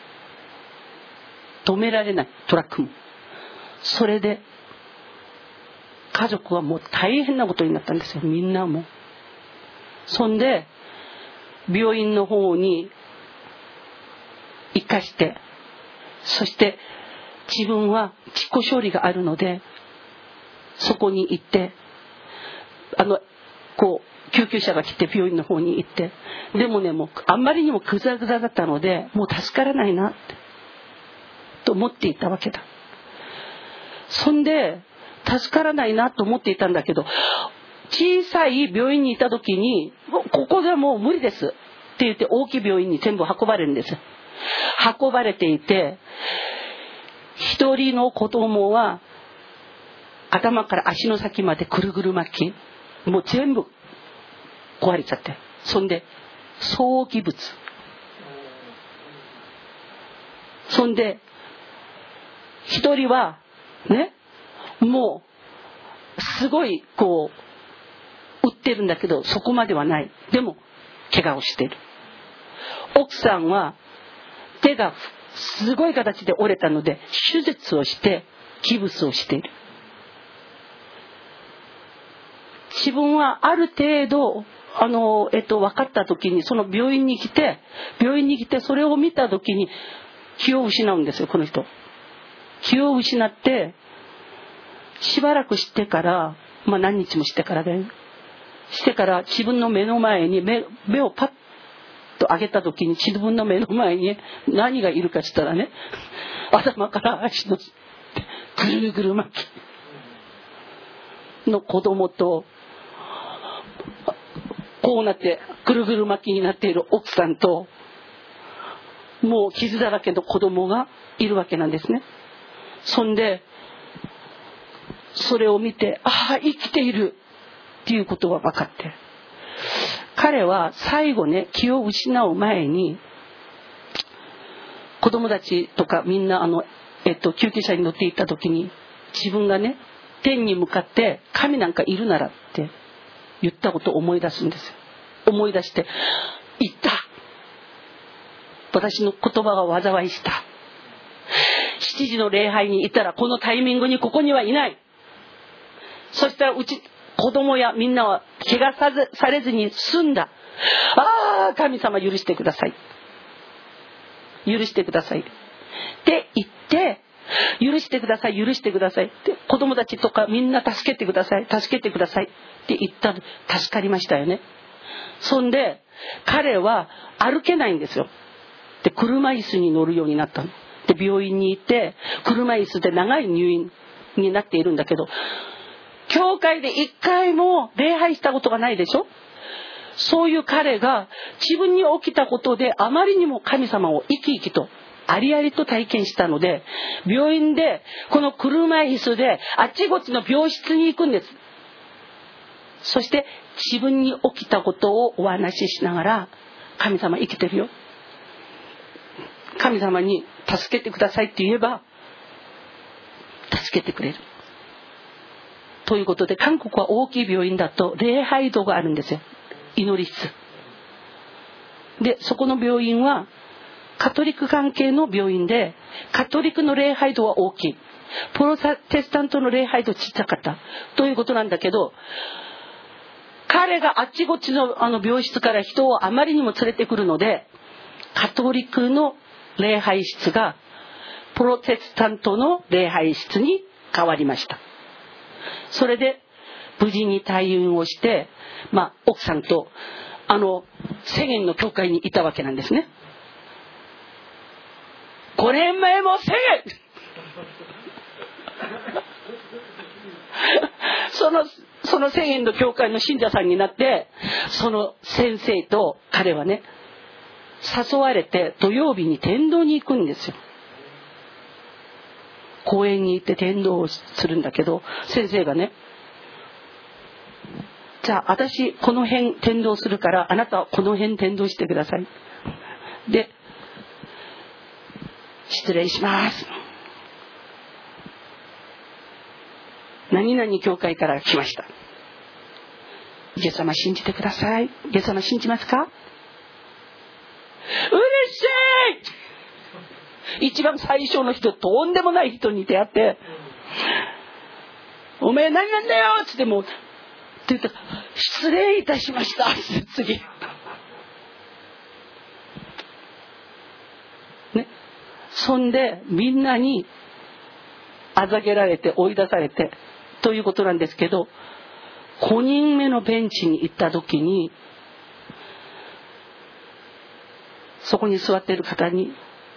た。止められないトラックも。それで家族はもう大変なことになったんですよ、みんなも。そんで病院の方に生かして、そして自分は自己処理があるのでそこに行って、救急車が来て病院の方に行って、でもね、もうあんまりにもグザグザだったのでもう助からないなってと思っていたわけだ。そんで助からないなと思っていたんだけど、小さい病院にいた時にここでもう無理ですって言って大きい病院に全部運ばれるんです。運ばれていて、一人の子供は頭から足の先までぐるぐる巻き、もう全部壊れちゃって、そんで葬儀物、そんで一人はね、もうすごい打ってるんだけどそこまではない、でも怪我をしている。奥さんは手がすごい形で折れたので手術をしてギブスをしている。自分はある程度分かった時にその病院に来てそれを見た時に気を失うんですよ、この人。気を失ってしばらくしてから、何日もしてから自分の目の前に目をパッと上げた時に自分の目の前に何がいるかしたらね、頭から足のぐるぐる巻きの子供と、こうなってぐるぐる巻きになっている奥さんと、もう傷だらけの子供がいるわけなんですね。そんでそれを見て、ああ生きているっていうことが分かって、彼は最後ね、気を失う前に子供たちとかみんな救急車に乗っていった時に、自分がね天に向かって神なんかいるならって言ったことを思い出すんですよ。思い出して言った。私の言葉が災いした。7時の礼拝に行ったらこのタイミングにここにはいない。そしたら子供やみんなは怪我されずに済んだ。ああ神様許してください、許してくださいって言って、許してくださいって子供たちとかみんな助けてくださいって言ったら助かりましたよね。そんで彼は歩けないんですよ。で車椅子に乗るようになったので、病院に行って車椅子で長い入院になっているんだけど、教会で一回も礼拝したことがないでしょ。そういう彼が自分に起きたことであまりにも神様を生き生きとありありと体験したので、病院でこの車椅子であちこちの病室に行くんです。そして自分に起きたことをお話ししながら、神様生きてるよ、神様に助けてくださいって言えば助けてくれるということで、韓国は大きい病院だと礼拝堂があるんですよ、祈り室で。そこの病院はカトリック関係の病院で、カトリックの礼拝堂は大きい、プロテスタントの礼拝堂ちっちゃかったということなんだけど、彼があっちこっちの病室から人をあまりにも連れてくるので、カトリックの礼拝室がプロテスタントの礼拝室に変わりました。それで無事に退院をして、奥さんと1000円の教会にいたわけなんですね。5年前も1000円その1000円の教会の信者さんになって、その先生と彼はね誘われて土曜日に伝道に行くんですよ。公園に行って伝道をするんだけど、先生がね、 じゃあ私この辺転倒するからあなたはこの辺転倒してください。で、失礼します。何々教会から来ました。イエス様信じてください。イエス様信じますか？嬉しい。一番最初の人、とんでもない人に出会って、おめえ何なんだよっつってもって言ったら、失礼いたしました次ね。そんでみんなにあざけられて追い出されてということなんですけど、5人目のベンチに行った時に、そこに座っている方に、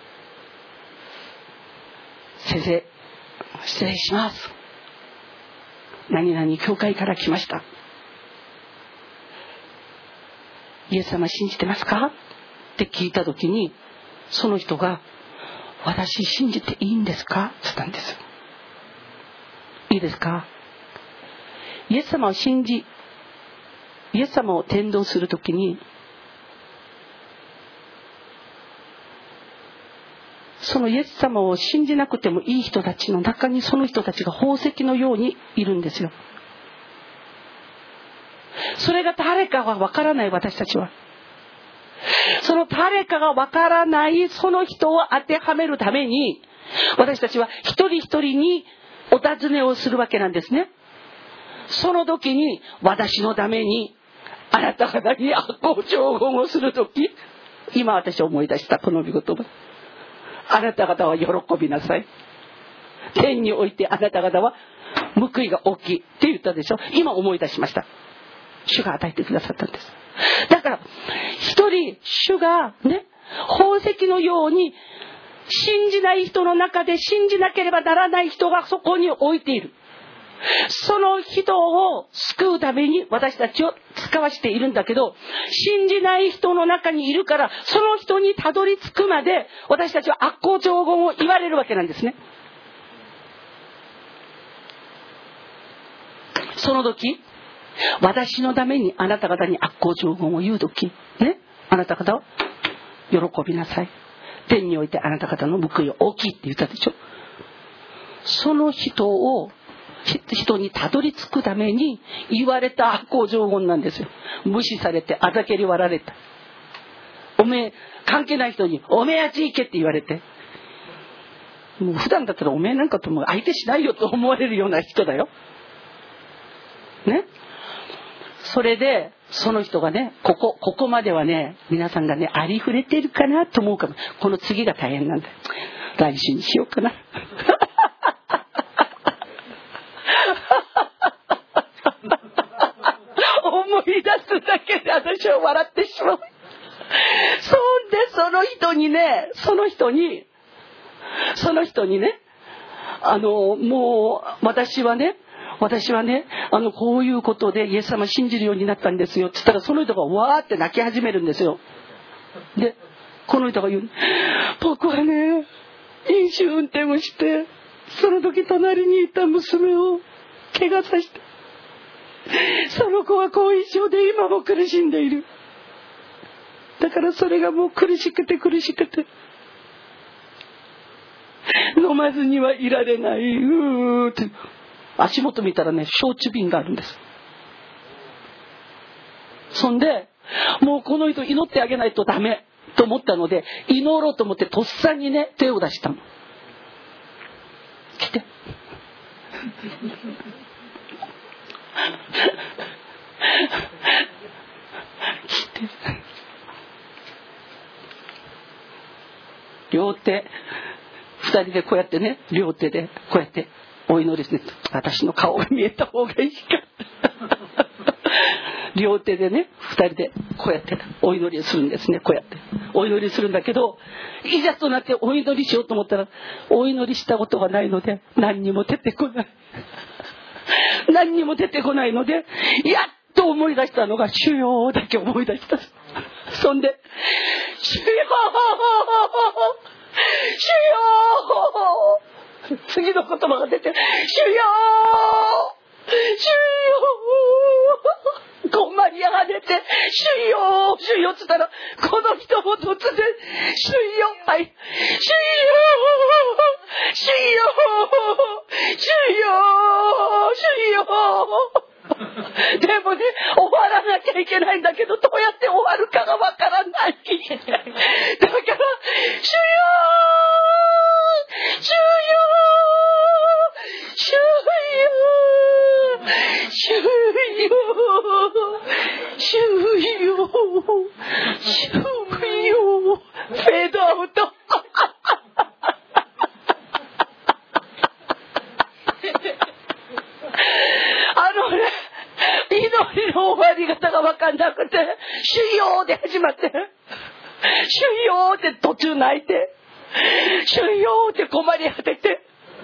先生失礼します、何々教会から来ました、イエス様信じてますかって聞いた時に、その人が、私信じていいんですかって言ったんですよ。いいですか？イエス様を信じ、イエス様を伝道するときに、そのイエス様を信じなくてもいい人たちの中に、その人たちが宝石のようにいるんですよ。それが誰かは分からない。私たちはその誰かが分からないその人を当てはめるために、私たちは一人一人にお尋ねをするわけなんですね。その時に、私のためにあなた方に悪行調言をする時、今私思い出したこの御言葉、あなた方は喜びなさい、天においてあなた方は報いが大きいって言ったでしょ。今思い出しました。主が与えてくださったんです。だから一人主がね、宝石のように信じない人の中で信じなければならない人がそこに置いている。その人を救うために私たちを使わしているんだけど、信じない人の中にいるから、その人にたどり着くまで私たちは悪行調言を言われるわけなんですね。その時、私のためにあなた方に悪行調言を言う時ね、あなた方は喜びなさい、天においてあなた方の報いは大きいって言ったでしょ。その人にたどり着くために言われた悪行調言なんですよ。無視されて、あざけり割られた。おめえ関係ない人におめえあっち行けって言われて、もう普段だったらおめえなんかとも相手しないよと思われるような人だよね。それでその人がね、ここまではね、皆さんがねありふれてるかなと思うかも。この次が大変なんだ。来週にしようかな思い出すだけで私は笑ってしまう。そんでその人にね、もう私はねこういうことでイエス様信じるようになったんですよって言ったら、その人がわーって泣き始めるんですよ。でこの人が言う、僕はね飲酒運転をして、その時隣にいた娘を怪我させて、その子は後遺症で今も苦しんでいる。だからそれがもう苦しくて飲まずにはいられない。って足元見たらね、焼酎瓶があるんです。そんでもうこの人祈ってあげないとダメと思ったので、祈ろうと思ってとっさにね手を出したの。来て両手2人でこうやってね、両手でこうやってお祈りして、私の顔が見えた方がいいか両手でね2人でこうやってお祈りするんですね。こうやってお祈りするんだけど、いざとなってお祈りしようと思ったら、お祈りしたことがないので何にも出てこないので、やっと思い出したのが主よだけ思い出した。そんで主よ次の言葉が出て、主よ困りが出て、主よ主よっつったら、この人も突然、主よ、はい、主よ主よ主よ主よでもね、終わらなきゃいけないんだけど、どうやって終わるかがわからない。だから、主よ主よ主よ主よ主よ主よ、フェードアウト。祈りの終わり方が分かんなくて、主よで始まって、主よって途中泣いて、主よって困り果てて、主よ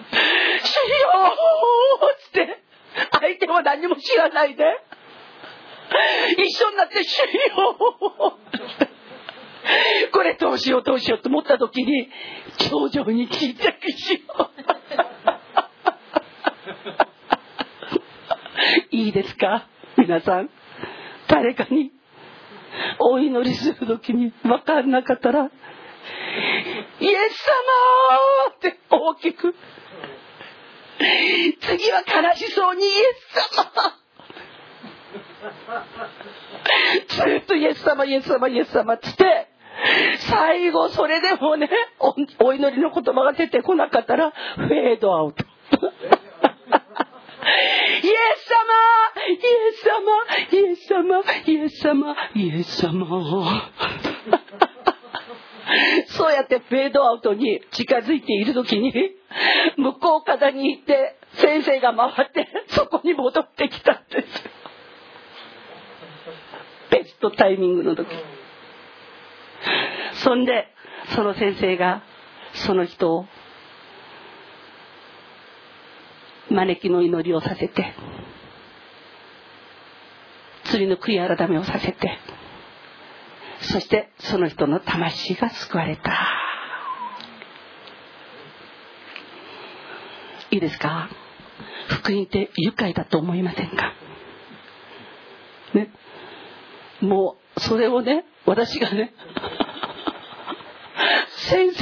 って、相手は何も知らないで、一緒になって主よこれどうしようどうしようと思った時に、頂上に到着しよういいですか皆さん、誰かにお祈りするときに分かんなかったら、イエス様って大きく、次は悲しそうにイエス様ずっとイエス様イエス様イエス様っつって、最後それでもね、お祈りの言葉が出てこなかったらフェードアウトイエス様イエス様イエス様イエス様イエス様そうやってフェードアウトに近づいている時に、向こう側に行って先生が回ってそこに戻ってきたんです。ベストタイミングの時。そんでその先生がその人を招きの祈りをさせて、罪の悔い改めをさせて、そしてその人の魂が救われた。いいですか？福音って愉快だと思いませんかね。もうそれをね、私がね先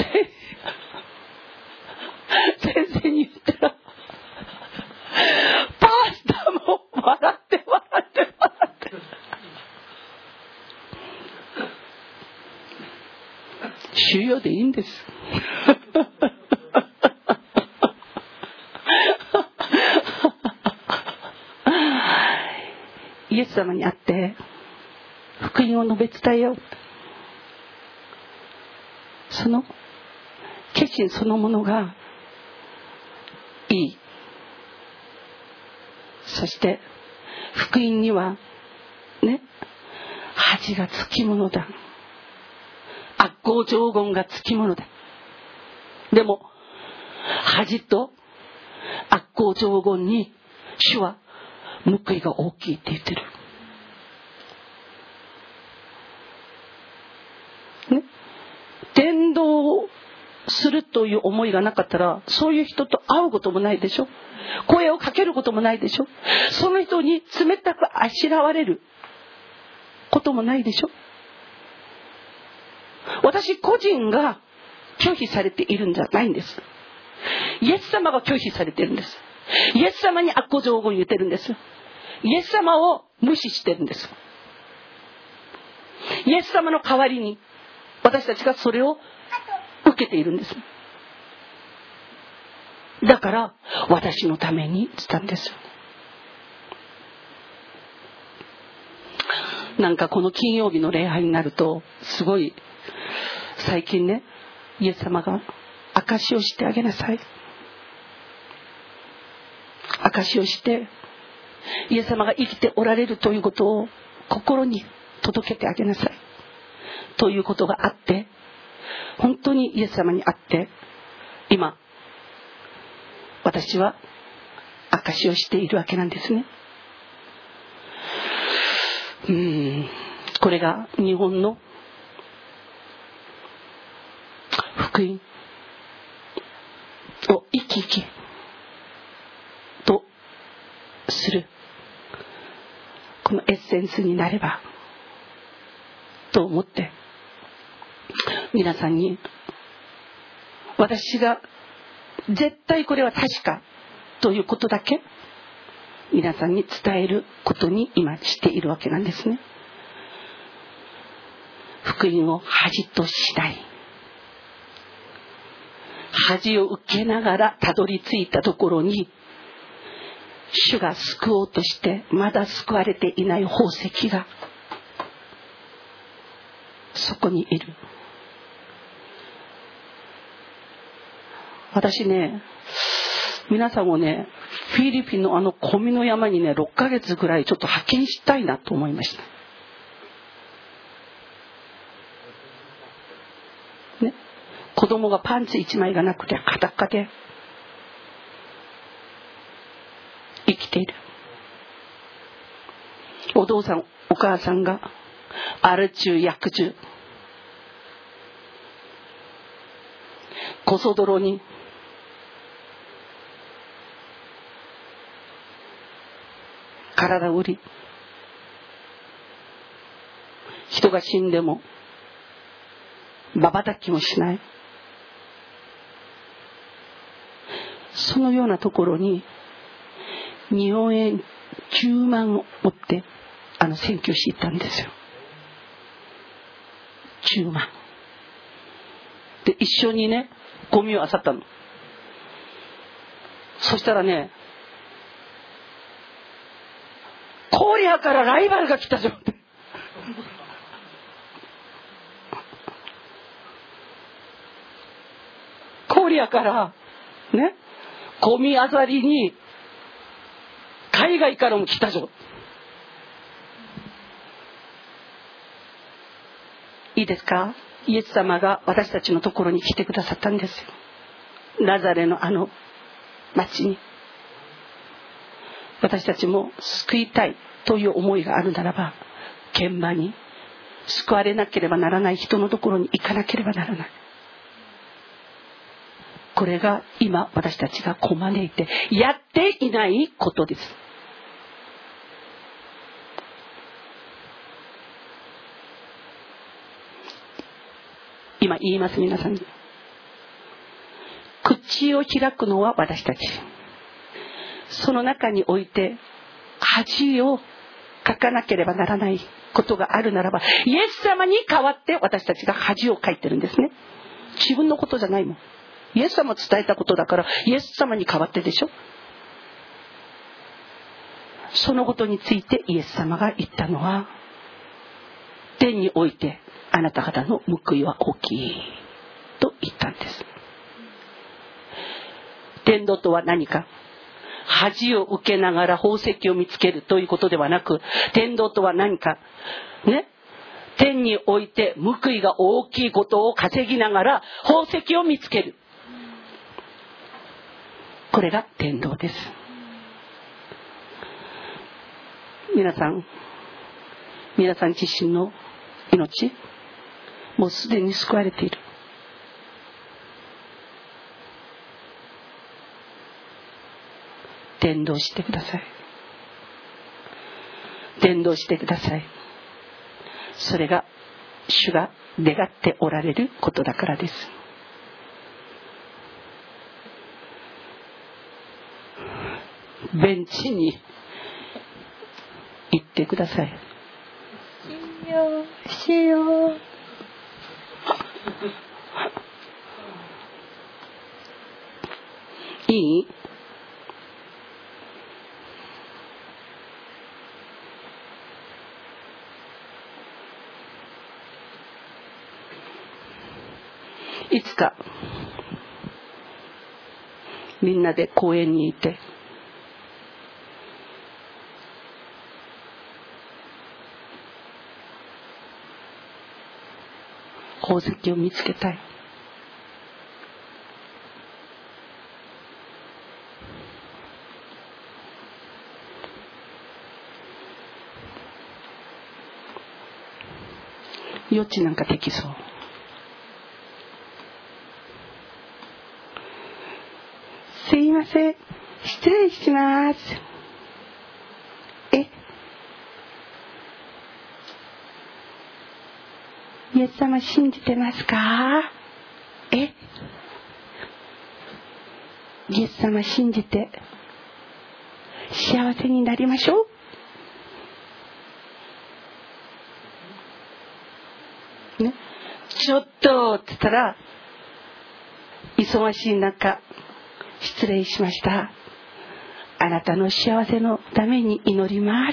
生に言ったら、パスタも笑って主よでいいんですイエス様に会って福音を述べ伝えよう。その決心そのものがいい。そして福音にはね、恥がつきものだ、悪行上言がつきものだ。でも恥と悪行上言に主は報いが大きいって言ってる、ね、伝道するという思いがなかったら、そういう人と会うこともないでしょ。声をかけることもないでしょ。その人に冷たくあしらわれることもないでしょ。私個人が拒否されているんじゃないんです。イエス様が拒否されているんです。イエス様に悪行上言を言ってるんです。イエス様を無視してるんです。イエス様の代わりに私たちがそれを受けているんです。だから私のために言ったんです。なんかこの金曜日の礼拝になると、すごい最近ね、イエス様が証しをしてあげなさい、証しをしてイエス様が生きておられるということを心に届けてあげなさいということがあって、本当にイエス様に会って今私は証しをしているわけなんですね。これが日本の福音を生き生きとするこのエッセンスになればと思って、皆さんに私が絶対これは確かということだけ皆さんに伝えることに今しているわけなんですね。福音を恥としない、恥を受けながらたどり着いたところに、主が救おうとしてまだ救われていない宝石がそこにいる。私ね、皆さんをね、フィリピンの小見の山にね、6ヶ月ぐらいちょっと派遣したいなと思いました。ね、子供がパンツ1枚がなくて裸で生きている。お父さんお母さんがアル中薬中、コソ泥に体を売り、人が死んでも瞬きもしない、そのようなところに日本円10万を持って選挙していったんですよ。10万で一緒にね、ゴミを漁ったの。そしたらね、コリアからライバルが来たじゃんってコリアからね、ゴミあざりに海外からも来たじゃん。いいですか、イエス様が私たちのところに来てくださったんですよ。ナザレの町に。私たちも救いたいという思いがあるならば、現場に救われなければならない人のところに行かなければならない。これが今私たちが招いてやっていないことです。今言います、皆さんに。口を開くのは私たち。その中において恥をかかなければならないことがあるならば、イエス様に代わって私たちが恥をかいてるんですね。自分のことじゃないもん。イエス様伝えたことだからイエス様に代わってでしょ。そのことについてイエス様が言ったのは、天においてあなた方の報いは大きいと言ったんです。天道とは何か、恥を受けながら宝石を見つけるということではなく、天道とは何かね、天において報いが大きいことを稼ぎながら宝石を見つける、これが天道です。皆さん自身の命、もうすでに救われている。伝道してください。伝道してください。それが主が願っておられることだからです。ベンチに行ってください。しよういい？いつかみんなで公園にいて、宝石を見つけたい。余地なんかできそう。すいません、失礼します。 イエス様信じてますか？イエス様信じて幸せになりましょうね。ちょっとって言ったら、忙しい中失礼しました、あなたの幸せのために祈ります。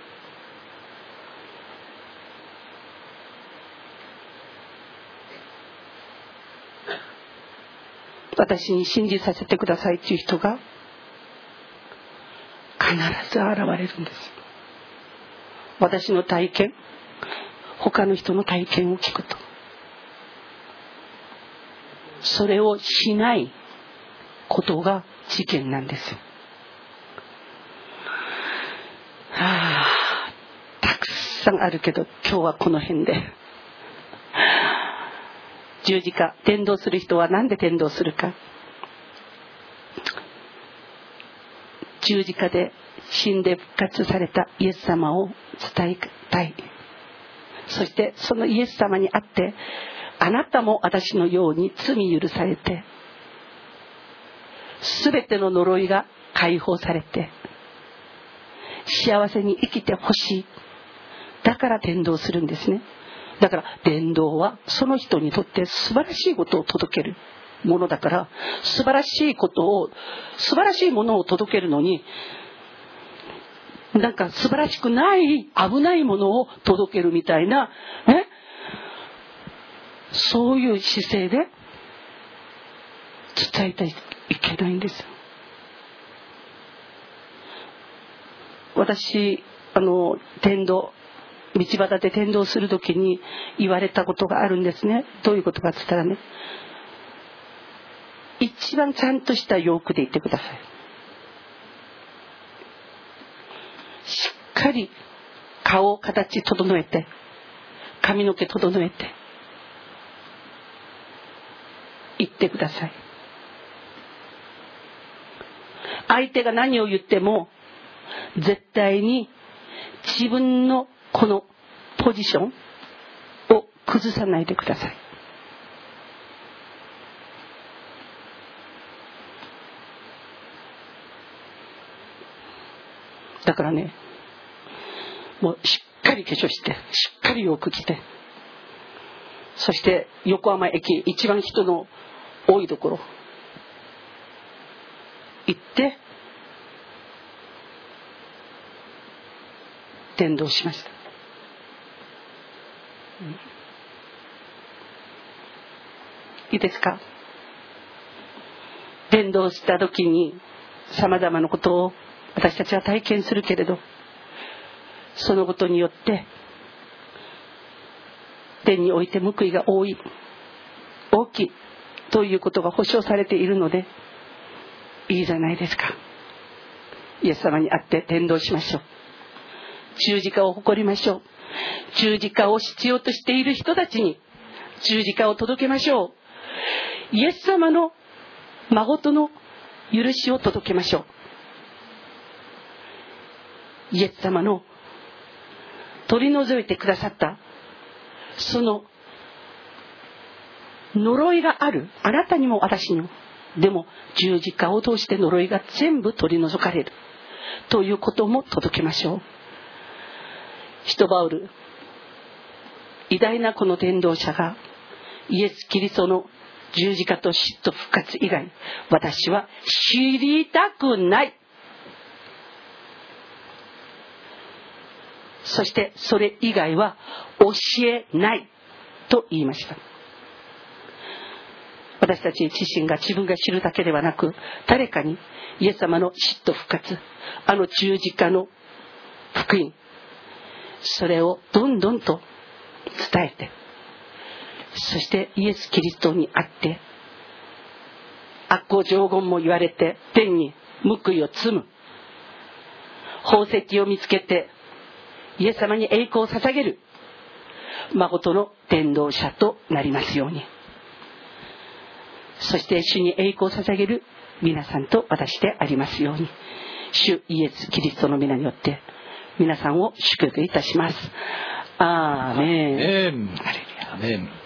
私に信じさせてくださいという人が必ず現れるんです。私の体験、他の人の体験を聞くと、それをしないことが事件なんですよ。たくさんあるけど今日はこの辺で。十字架、伝道する人は何で伝道するか。十字架で死んで復活されたイエス様を伝えたい。そしてそのイエス様にあって、あなたも私のように罪許されて、すべての呪いが解放されて、幸せに生きてほしい。だから伝道するんですね。だから伝道はその人にとって素晴らしいことを届けるものだから、素晴らしいものを届けるのに、なんか素晴らしくない危ないものを届けるみたいなね、そういう姿勢で伝えていけないんですよ。私伝道、道端で伝道するときに言われたことがあるんですね。どういうことかって言ったらね、一番ちゃんとした洋服で言ってください。しっかり顔形整えて、髪の毛整えて言ってください。相手が何を言っても絶対に自分のこのポジションを崩さないでください。だからね、もうしっかり化粧して、しっかり洋服着て、そして横浜駅一番人の多いところ行って伝道しました。いいですか？伝道した時にさまざまなことを私たちは体験するけれど、そのことによって天において報いが大きいということが保証されているので、いいじゃないですか。イエス様に会って伝道しましょう。十字架を誇りましょう。十字架を必要としている人たちに十字架を届けましょう。イエス様の誠の許しを届けましょう。イエス様の取り除いてくださったその呪いがある、あなたにも私にも、でも十字架を通して呪いが全部取り除かれるということも届けましょう。シュトバウル、偉大なこの伝道者がイエス・キリストの十字架と死と復活以外、私は知りたくない。そしてそれ以外は教えないと言いました。私たち自身が自分が知るだけではなく、誰かにイエス様の死と復活、あの十字架の福音、それをどんどんと伝えて、そしてイエス・キリストにあって悪行上言も言われて天に報いを積む、宝石を見つけてイエス様に栄光を捧げる誠の伝道者となりますように。そして主に栄光を捧げる皆さんと私でありますように。主イエス・キリストの皆によって皆さんを祝福いたします。アーメン。 アーメン。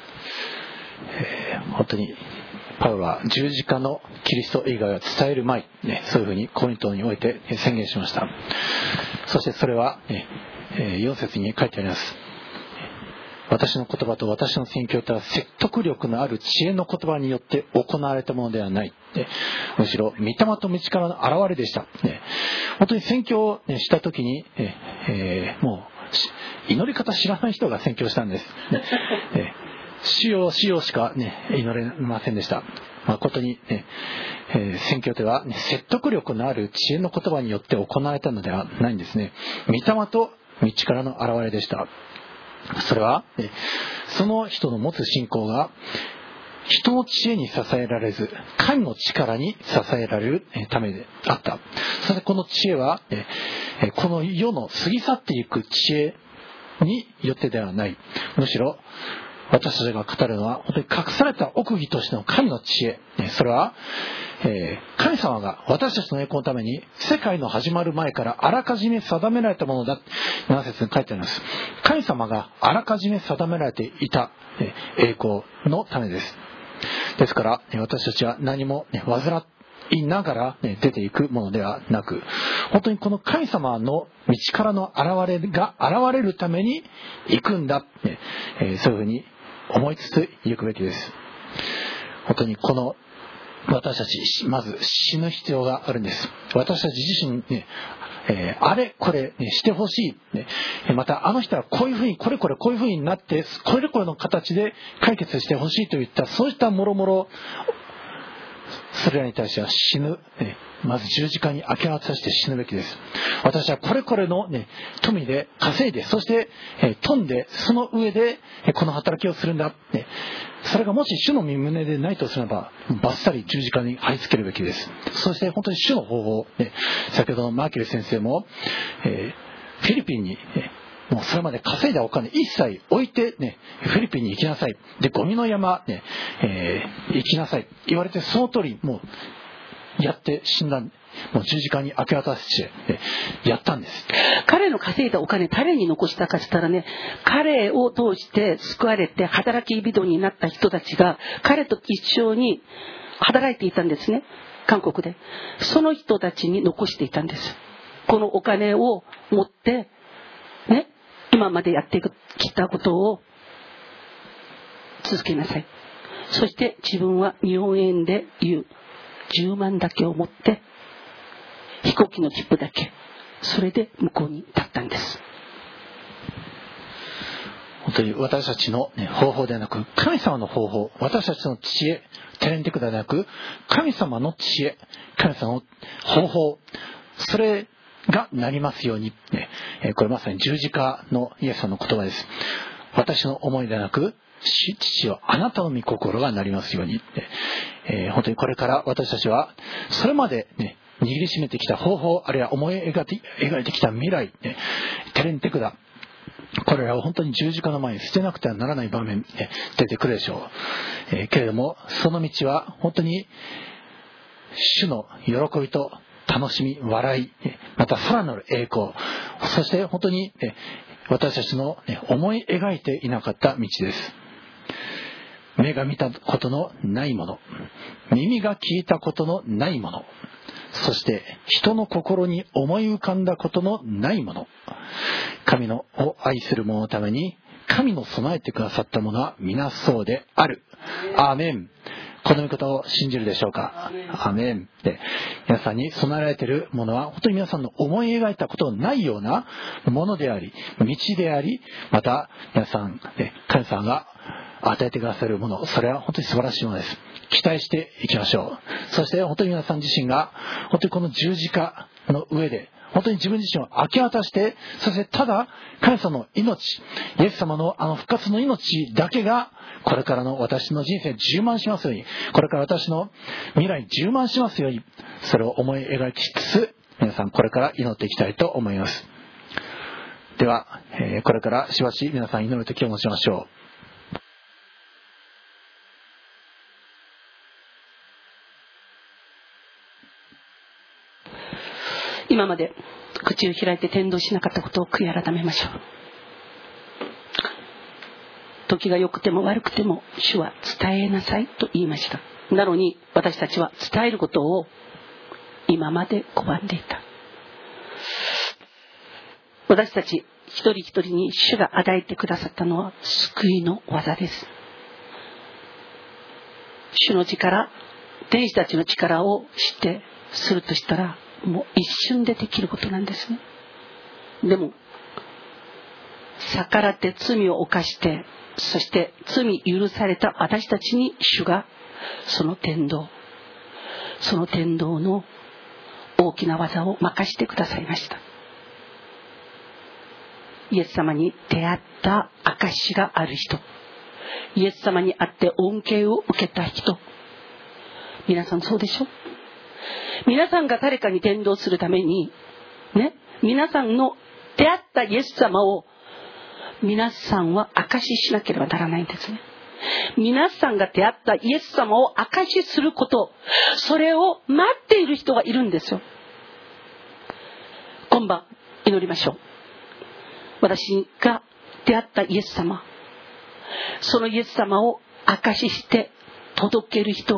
本当にパウロは十字架のキリスト以外は伝えるまい、そういうふうにコリントにおいて宣言しました。そしてそれは、4節に書いてあります。私の言葉と私の宣教とは説得力のある知恵の言葉によって行われたものではない。むしろ御霊と道からの現れでした。本当に宣教をした時に、もう祈り方知らない人が宣教したんです。主よ主よしか、祈れませんでした。誠に、宣教では、説得力のある知恵の言葉によって行われたのではないんですね。御霊と道からの現れでした。それは、その人の持つ信仰が人の知恵に支えられず神の力に支えられるためであった。そしてこの知恵はこの世の過ぎ去っていく知恵によってではない。むしろ私たちが語るのは本当に隠された奥義としての神の知恵。それは神様が私たちの栄光のために世界の始まる前からあらかじめ定められたものだ。7節に書いてあります。神様があらかじめ定められていた栄光のためです。ですから私たちは何も煩いながら出ていくものではなく、本当にこの神様の道からの現れが現れるために行くんだ。そういうふうに思いつつ行くべきです。本当にこの私たちまず死ぬ必要があるんです。私たち自身あれこれ、してほしい、またあの人はこういうふうにこれこういうふうになってこれこれの形で解決してほしいといったそういったもろもろそれらに対しては死ぬ、まず十字架に明け渡して死ぬべきです。私はこれこれの、富で稼いでそして、富んでその上で、この働きをするんだ、それがもし主の御胸でないとすればバッサリ十字架に貼り付けるべきです。そして本当に主の方法、先ほどのマーキュリー先生も、フィリピンに、もうそれまで稼いだお金一切置いて、フィリピンに行きなさい。で、ゴミの山、行きなさい。言われてその通り、もう、やって死んだ。もう十字架に明け渡して、やったんです。 彼の稼いだお金、誰に残したかしたらね、彼を通して救われて働き人になった人たちが、彼と一緒に働いていたんですね。韓国で。その人たちに残していたんです。このお金を持って、今までやってきたことを続けなさい。そして自分は日本円で言う10万だけを持って飛行機の切符だけ、それで向こうに立ったんです。 本当に私たちの、方法ではなく神様の方法、私たちの知恵、テレンテクではなく神様の知恵、神様の方法、それがなりますように、これまさに十字架のイエス様の言葉です。私の思いではなく父よあなたの御心がなりますように、本当にこれから私たちはそれまで、握りしめてきた方法、あるいは思い描いてきた未来、テレンテクダ、これらを本当に十字架の前に捨てなくてはならない場面、出てくるでしょう。けれどもその道は本当に主の喜びと楽しみ、笑い、またさらなる栄光、そして本当に私たちの思い描いていなかった道です。目が見たことのないもの、耳が聞いたことのないもの、そして人の心に思い浮かんだことのないもの、神を愛する者のために神の備えてくださったものは皆そうである。アーメン。この御事を信じるでしょうか。アーメン。で、皆さんに備えられているものは本当に皆さんの思い描いたことのないようなものであり、道であり、また皆さん、神様が与えてくださるもの、それは本当に素晴らしいものです。期待していきましょう。そして本当に皆さん自身が本当にこの十字架の上で本当に自分自身を明け渡して、そしてただ神様の命、イエス様の復活の命だけがこれからの私の人生充満しますように、これから私の未来充満しますように、それを思い描きつつ皆さんこれから祈っていきたいと思います。では、これからしばし皆さん祈る時を持ちましょう。 今まで口を開いて伝道しなかったことを悔い改めましょう。 時が良くても悪くても主は伝えなさいと言いました。なのに私たちは伝えることを今まで拒んでいた。私たち一人一人に主が与えてくださったのは救いの技です。主の力、天使たちの力を知ってするとしたらもう一瞬でできることなんですね。でも逆らって罪を犯して、そして罪許された私たちに主がその天道の大きな技を任してくださいました。イエス様に出会った証がある人、イエス様に会って恩恵を受けた人、皆さんそうでしょ。皆さんが誰かに伝道するためにね、皆さんの出会ったイエス様を皆さんは証ししなければならないんですね。皆さんが出会ったイエス様を証しすること、それを待っている人がいるんですよ。今晩祈りましょう。私が出会ったイエス様、そのイエス様を証しして届ける人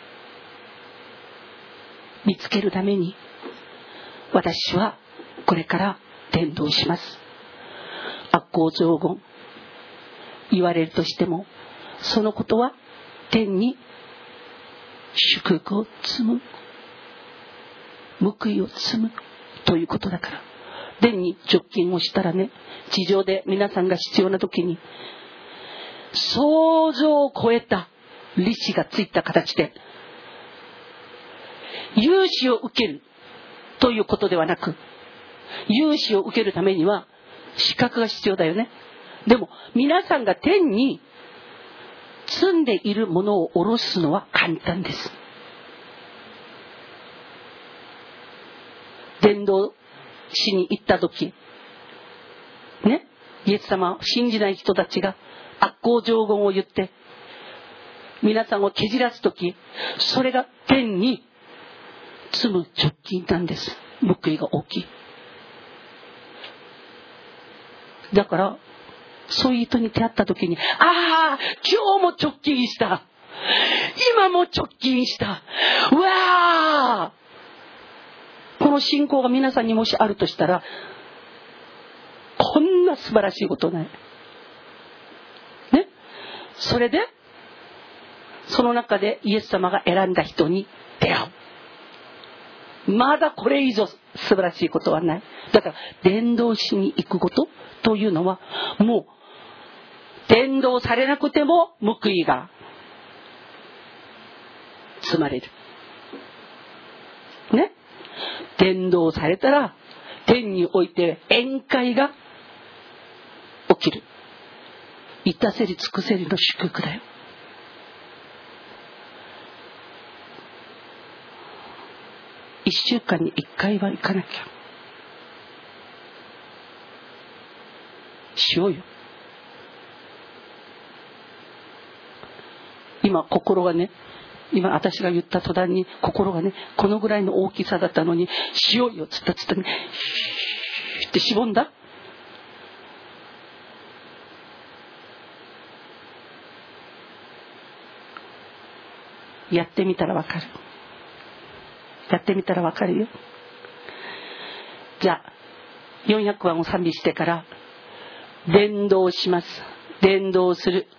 見つけるために、私はこれから伝道します。悪行上言言われるとしても、そのことは天に祝福を積む、報いを積むということだから。天に直近をしたらね、地上で皆さんが必要な時に想像を超えた利子がついた形で融資を受けるということではなく、融資を受けるためには資格が必要だよね。でも皆さんが天に積んでいるものを下ろすのは簡単です。伝道しに行った時ね、イエス様を信じない人たちが悪行上言を言って皆さんをけじらす時、それが天に積む直近なんです。報いが大きい。だからそういう人に出会った時に、ああ今日も直近した、今も直近した、うわー、この信仰が皆さんにもしあるとしたら、こんな素晴らしいことないね。それでその中でイエス様が選んだ人に出会う。まだこれ以上素晴らしいことはない。だから伝道しに行くことというのは、もう伝道されなくても報いが積まれるね。伝道されたら天において宴会が起きる。至せり尽くせりの祝福だよ。1週間に1回は行かなきゃしようよ。今心がね、今私が言った途端に心がね、このぐらいの大きさだったのに、しようよつったね、ってしぼんだ。やってみたらわかる。やってみたらわかるよ。じゃあ400番を賛美してから伝道します。伝道する。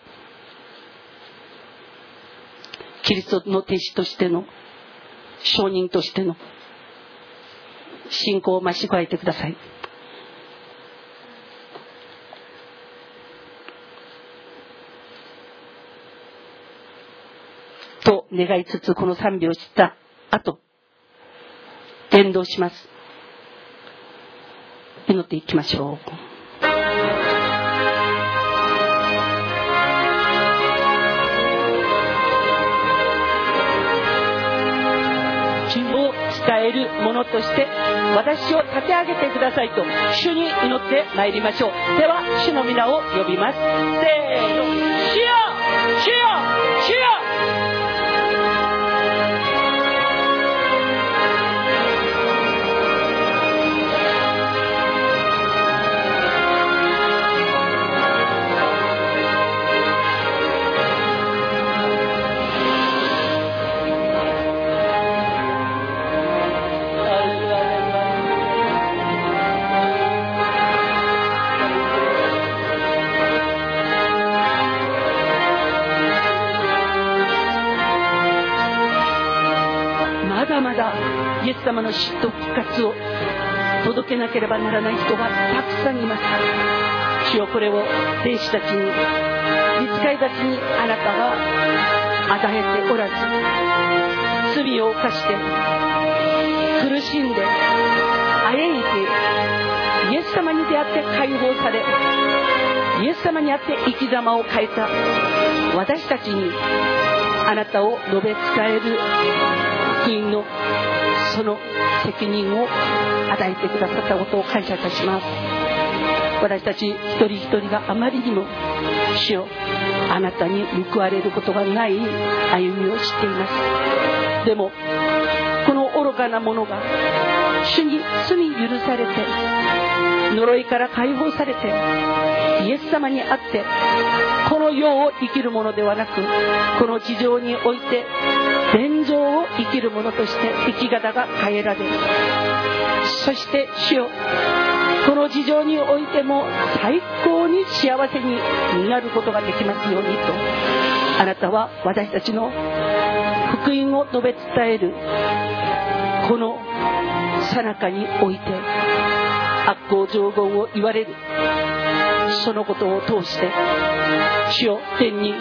キリストの弟子としての、証人としての信仰を増し加えてください。と願いつつ、この賛美をした後、伝道します。祈っていきましょう。伝えるものとして私を立て上げてくださいと主に祈ってまいりましょう。では主の皆を呼びます。せーの、主よ、主よ、主よ。 だイエス様の死と復活を届けなければならない人がたくさんいます。主よ、これを天使たちに、御使いたちにあなたが与えておらず、罪を犯して苦しんであえいてイエス様に出会って解放され、イエス様にあって生き様を変えた私たちにあなたを述べ伝える福音のその責任を与えてくださったことを感謝いたします。私たち一人一人があまりにも主よ、あなたに報われることがない歩みを知っています。でもこの愚かな者が主に罪許されて呪いから解放されてイエス様にあってこの世を生きるものではなく、この地上において天上を生きるものとして生き方が変えられる。そして主よ、この地上においても最高に幸せになることができますようにと、あなたは私たちの福音を述べ伝えるこの最中において悪行上言を言われるそのことを通して、主よ、天に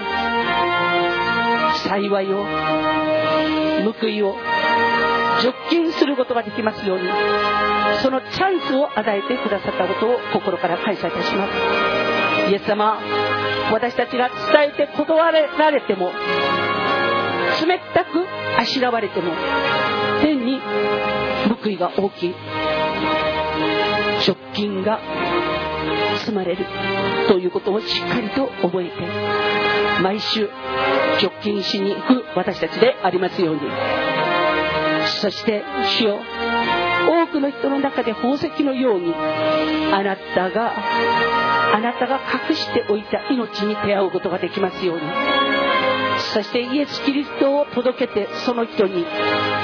幸いを、報いを除菌することができますように、そのチャンスを与えてくださったことを心から感謝いたします。イエス様、私たちが伝えて断られても、冷たくあしらわれても、天に報いが大きい、除菌が包まれるということをしっかりと覚えて、毎週除菌しに行く私たちでありますように。そして主よ、多くの人の中で宝石のようにあなたが隠しておいた命に出会うことができますように。そしてイエス・キリストを届けて、その人に今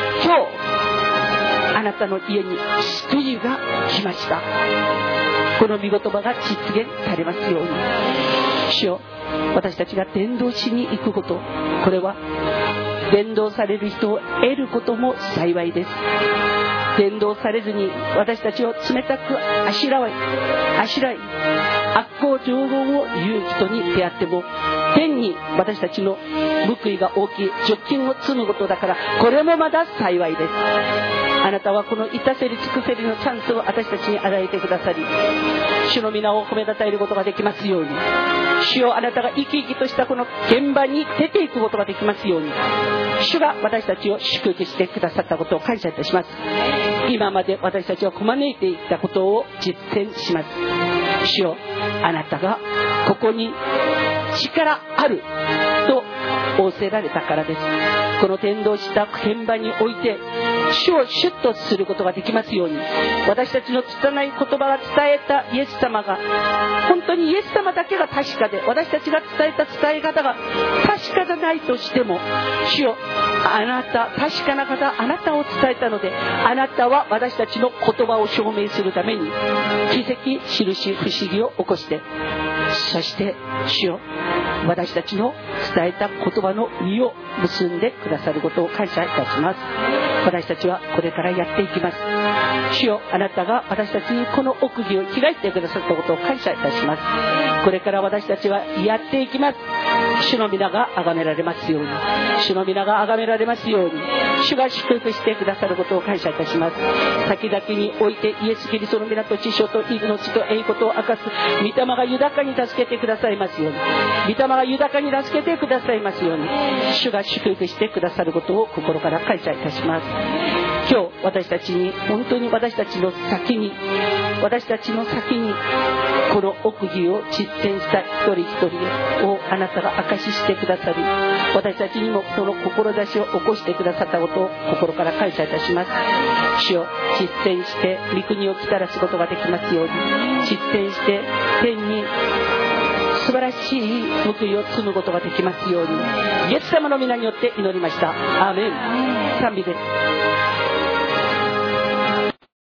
日あなたの家に救いが来ました、この御言葉が実現されますように。主よ、私たちが伝道しに行くこと、これは伝道される人を得ることも幸いです。伝道されずに私たちを冷たくあしらい悪行上言を言う人に出会っても、天に私たちの報いが大きい除菌を積むことだから、これもまだ幸いです。あなたはこの至せり尽くせりのチャンスを私たちに与えてくださり、主の皆を褒めたたえることができますように。主よ、あなたが生き生きとしたこの現場に出ていくことができますように。主が私たちを祝福してくださったことを感謝いたします。今まで私たちはこまねいていったことを実践します。主よ、あなたがここに力あると仰せられたからです。この伝道した現場において主をシュッとすることができますように。私たちの拙い言葉が伝えたイエス様が本当にイエス様だけが確かで、私たちが伝えた伝え方が確かじゃないとしても、主よ、あなた確かな方、あなたを伝えたので、あなたは私たちの言葉を証明するために奇跡、印、不思議を起こして、そして主よ、私たちの伝えた言葉の実を結んでくださることを感謝いたします。私たちはこれからやっていきます。主よ、あなたが私たちにこの奥義を開いてくださったことを感謝いたします。これから私たちはやっていきます。主の皆が崇められますように、主の皆が崇められますように、主が祝福してくださることを感謝いたします。先々においてイエス・キリストの皆と知性と命と栄光とを明かす御霊が豊かに助けてくださいますように、御霊が豊かに助けてくださいますように、主が祝福してくださることを心から感謝いたします。今日私たちに、本当に私たちの先にこの奥義を実践した一人一人をあなたが証ししてくださり、私たちにもその志を起こしてくださったことを心から感謝いたします。主を実践して御国を来たらすことができますように、実践して天に素晴らしい報いを積むことができますように、イエス様の皆によって祈りました。アーメン。賛美です。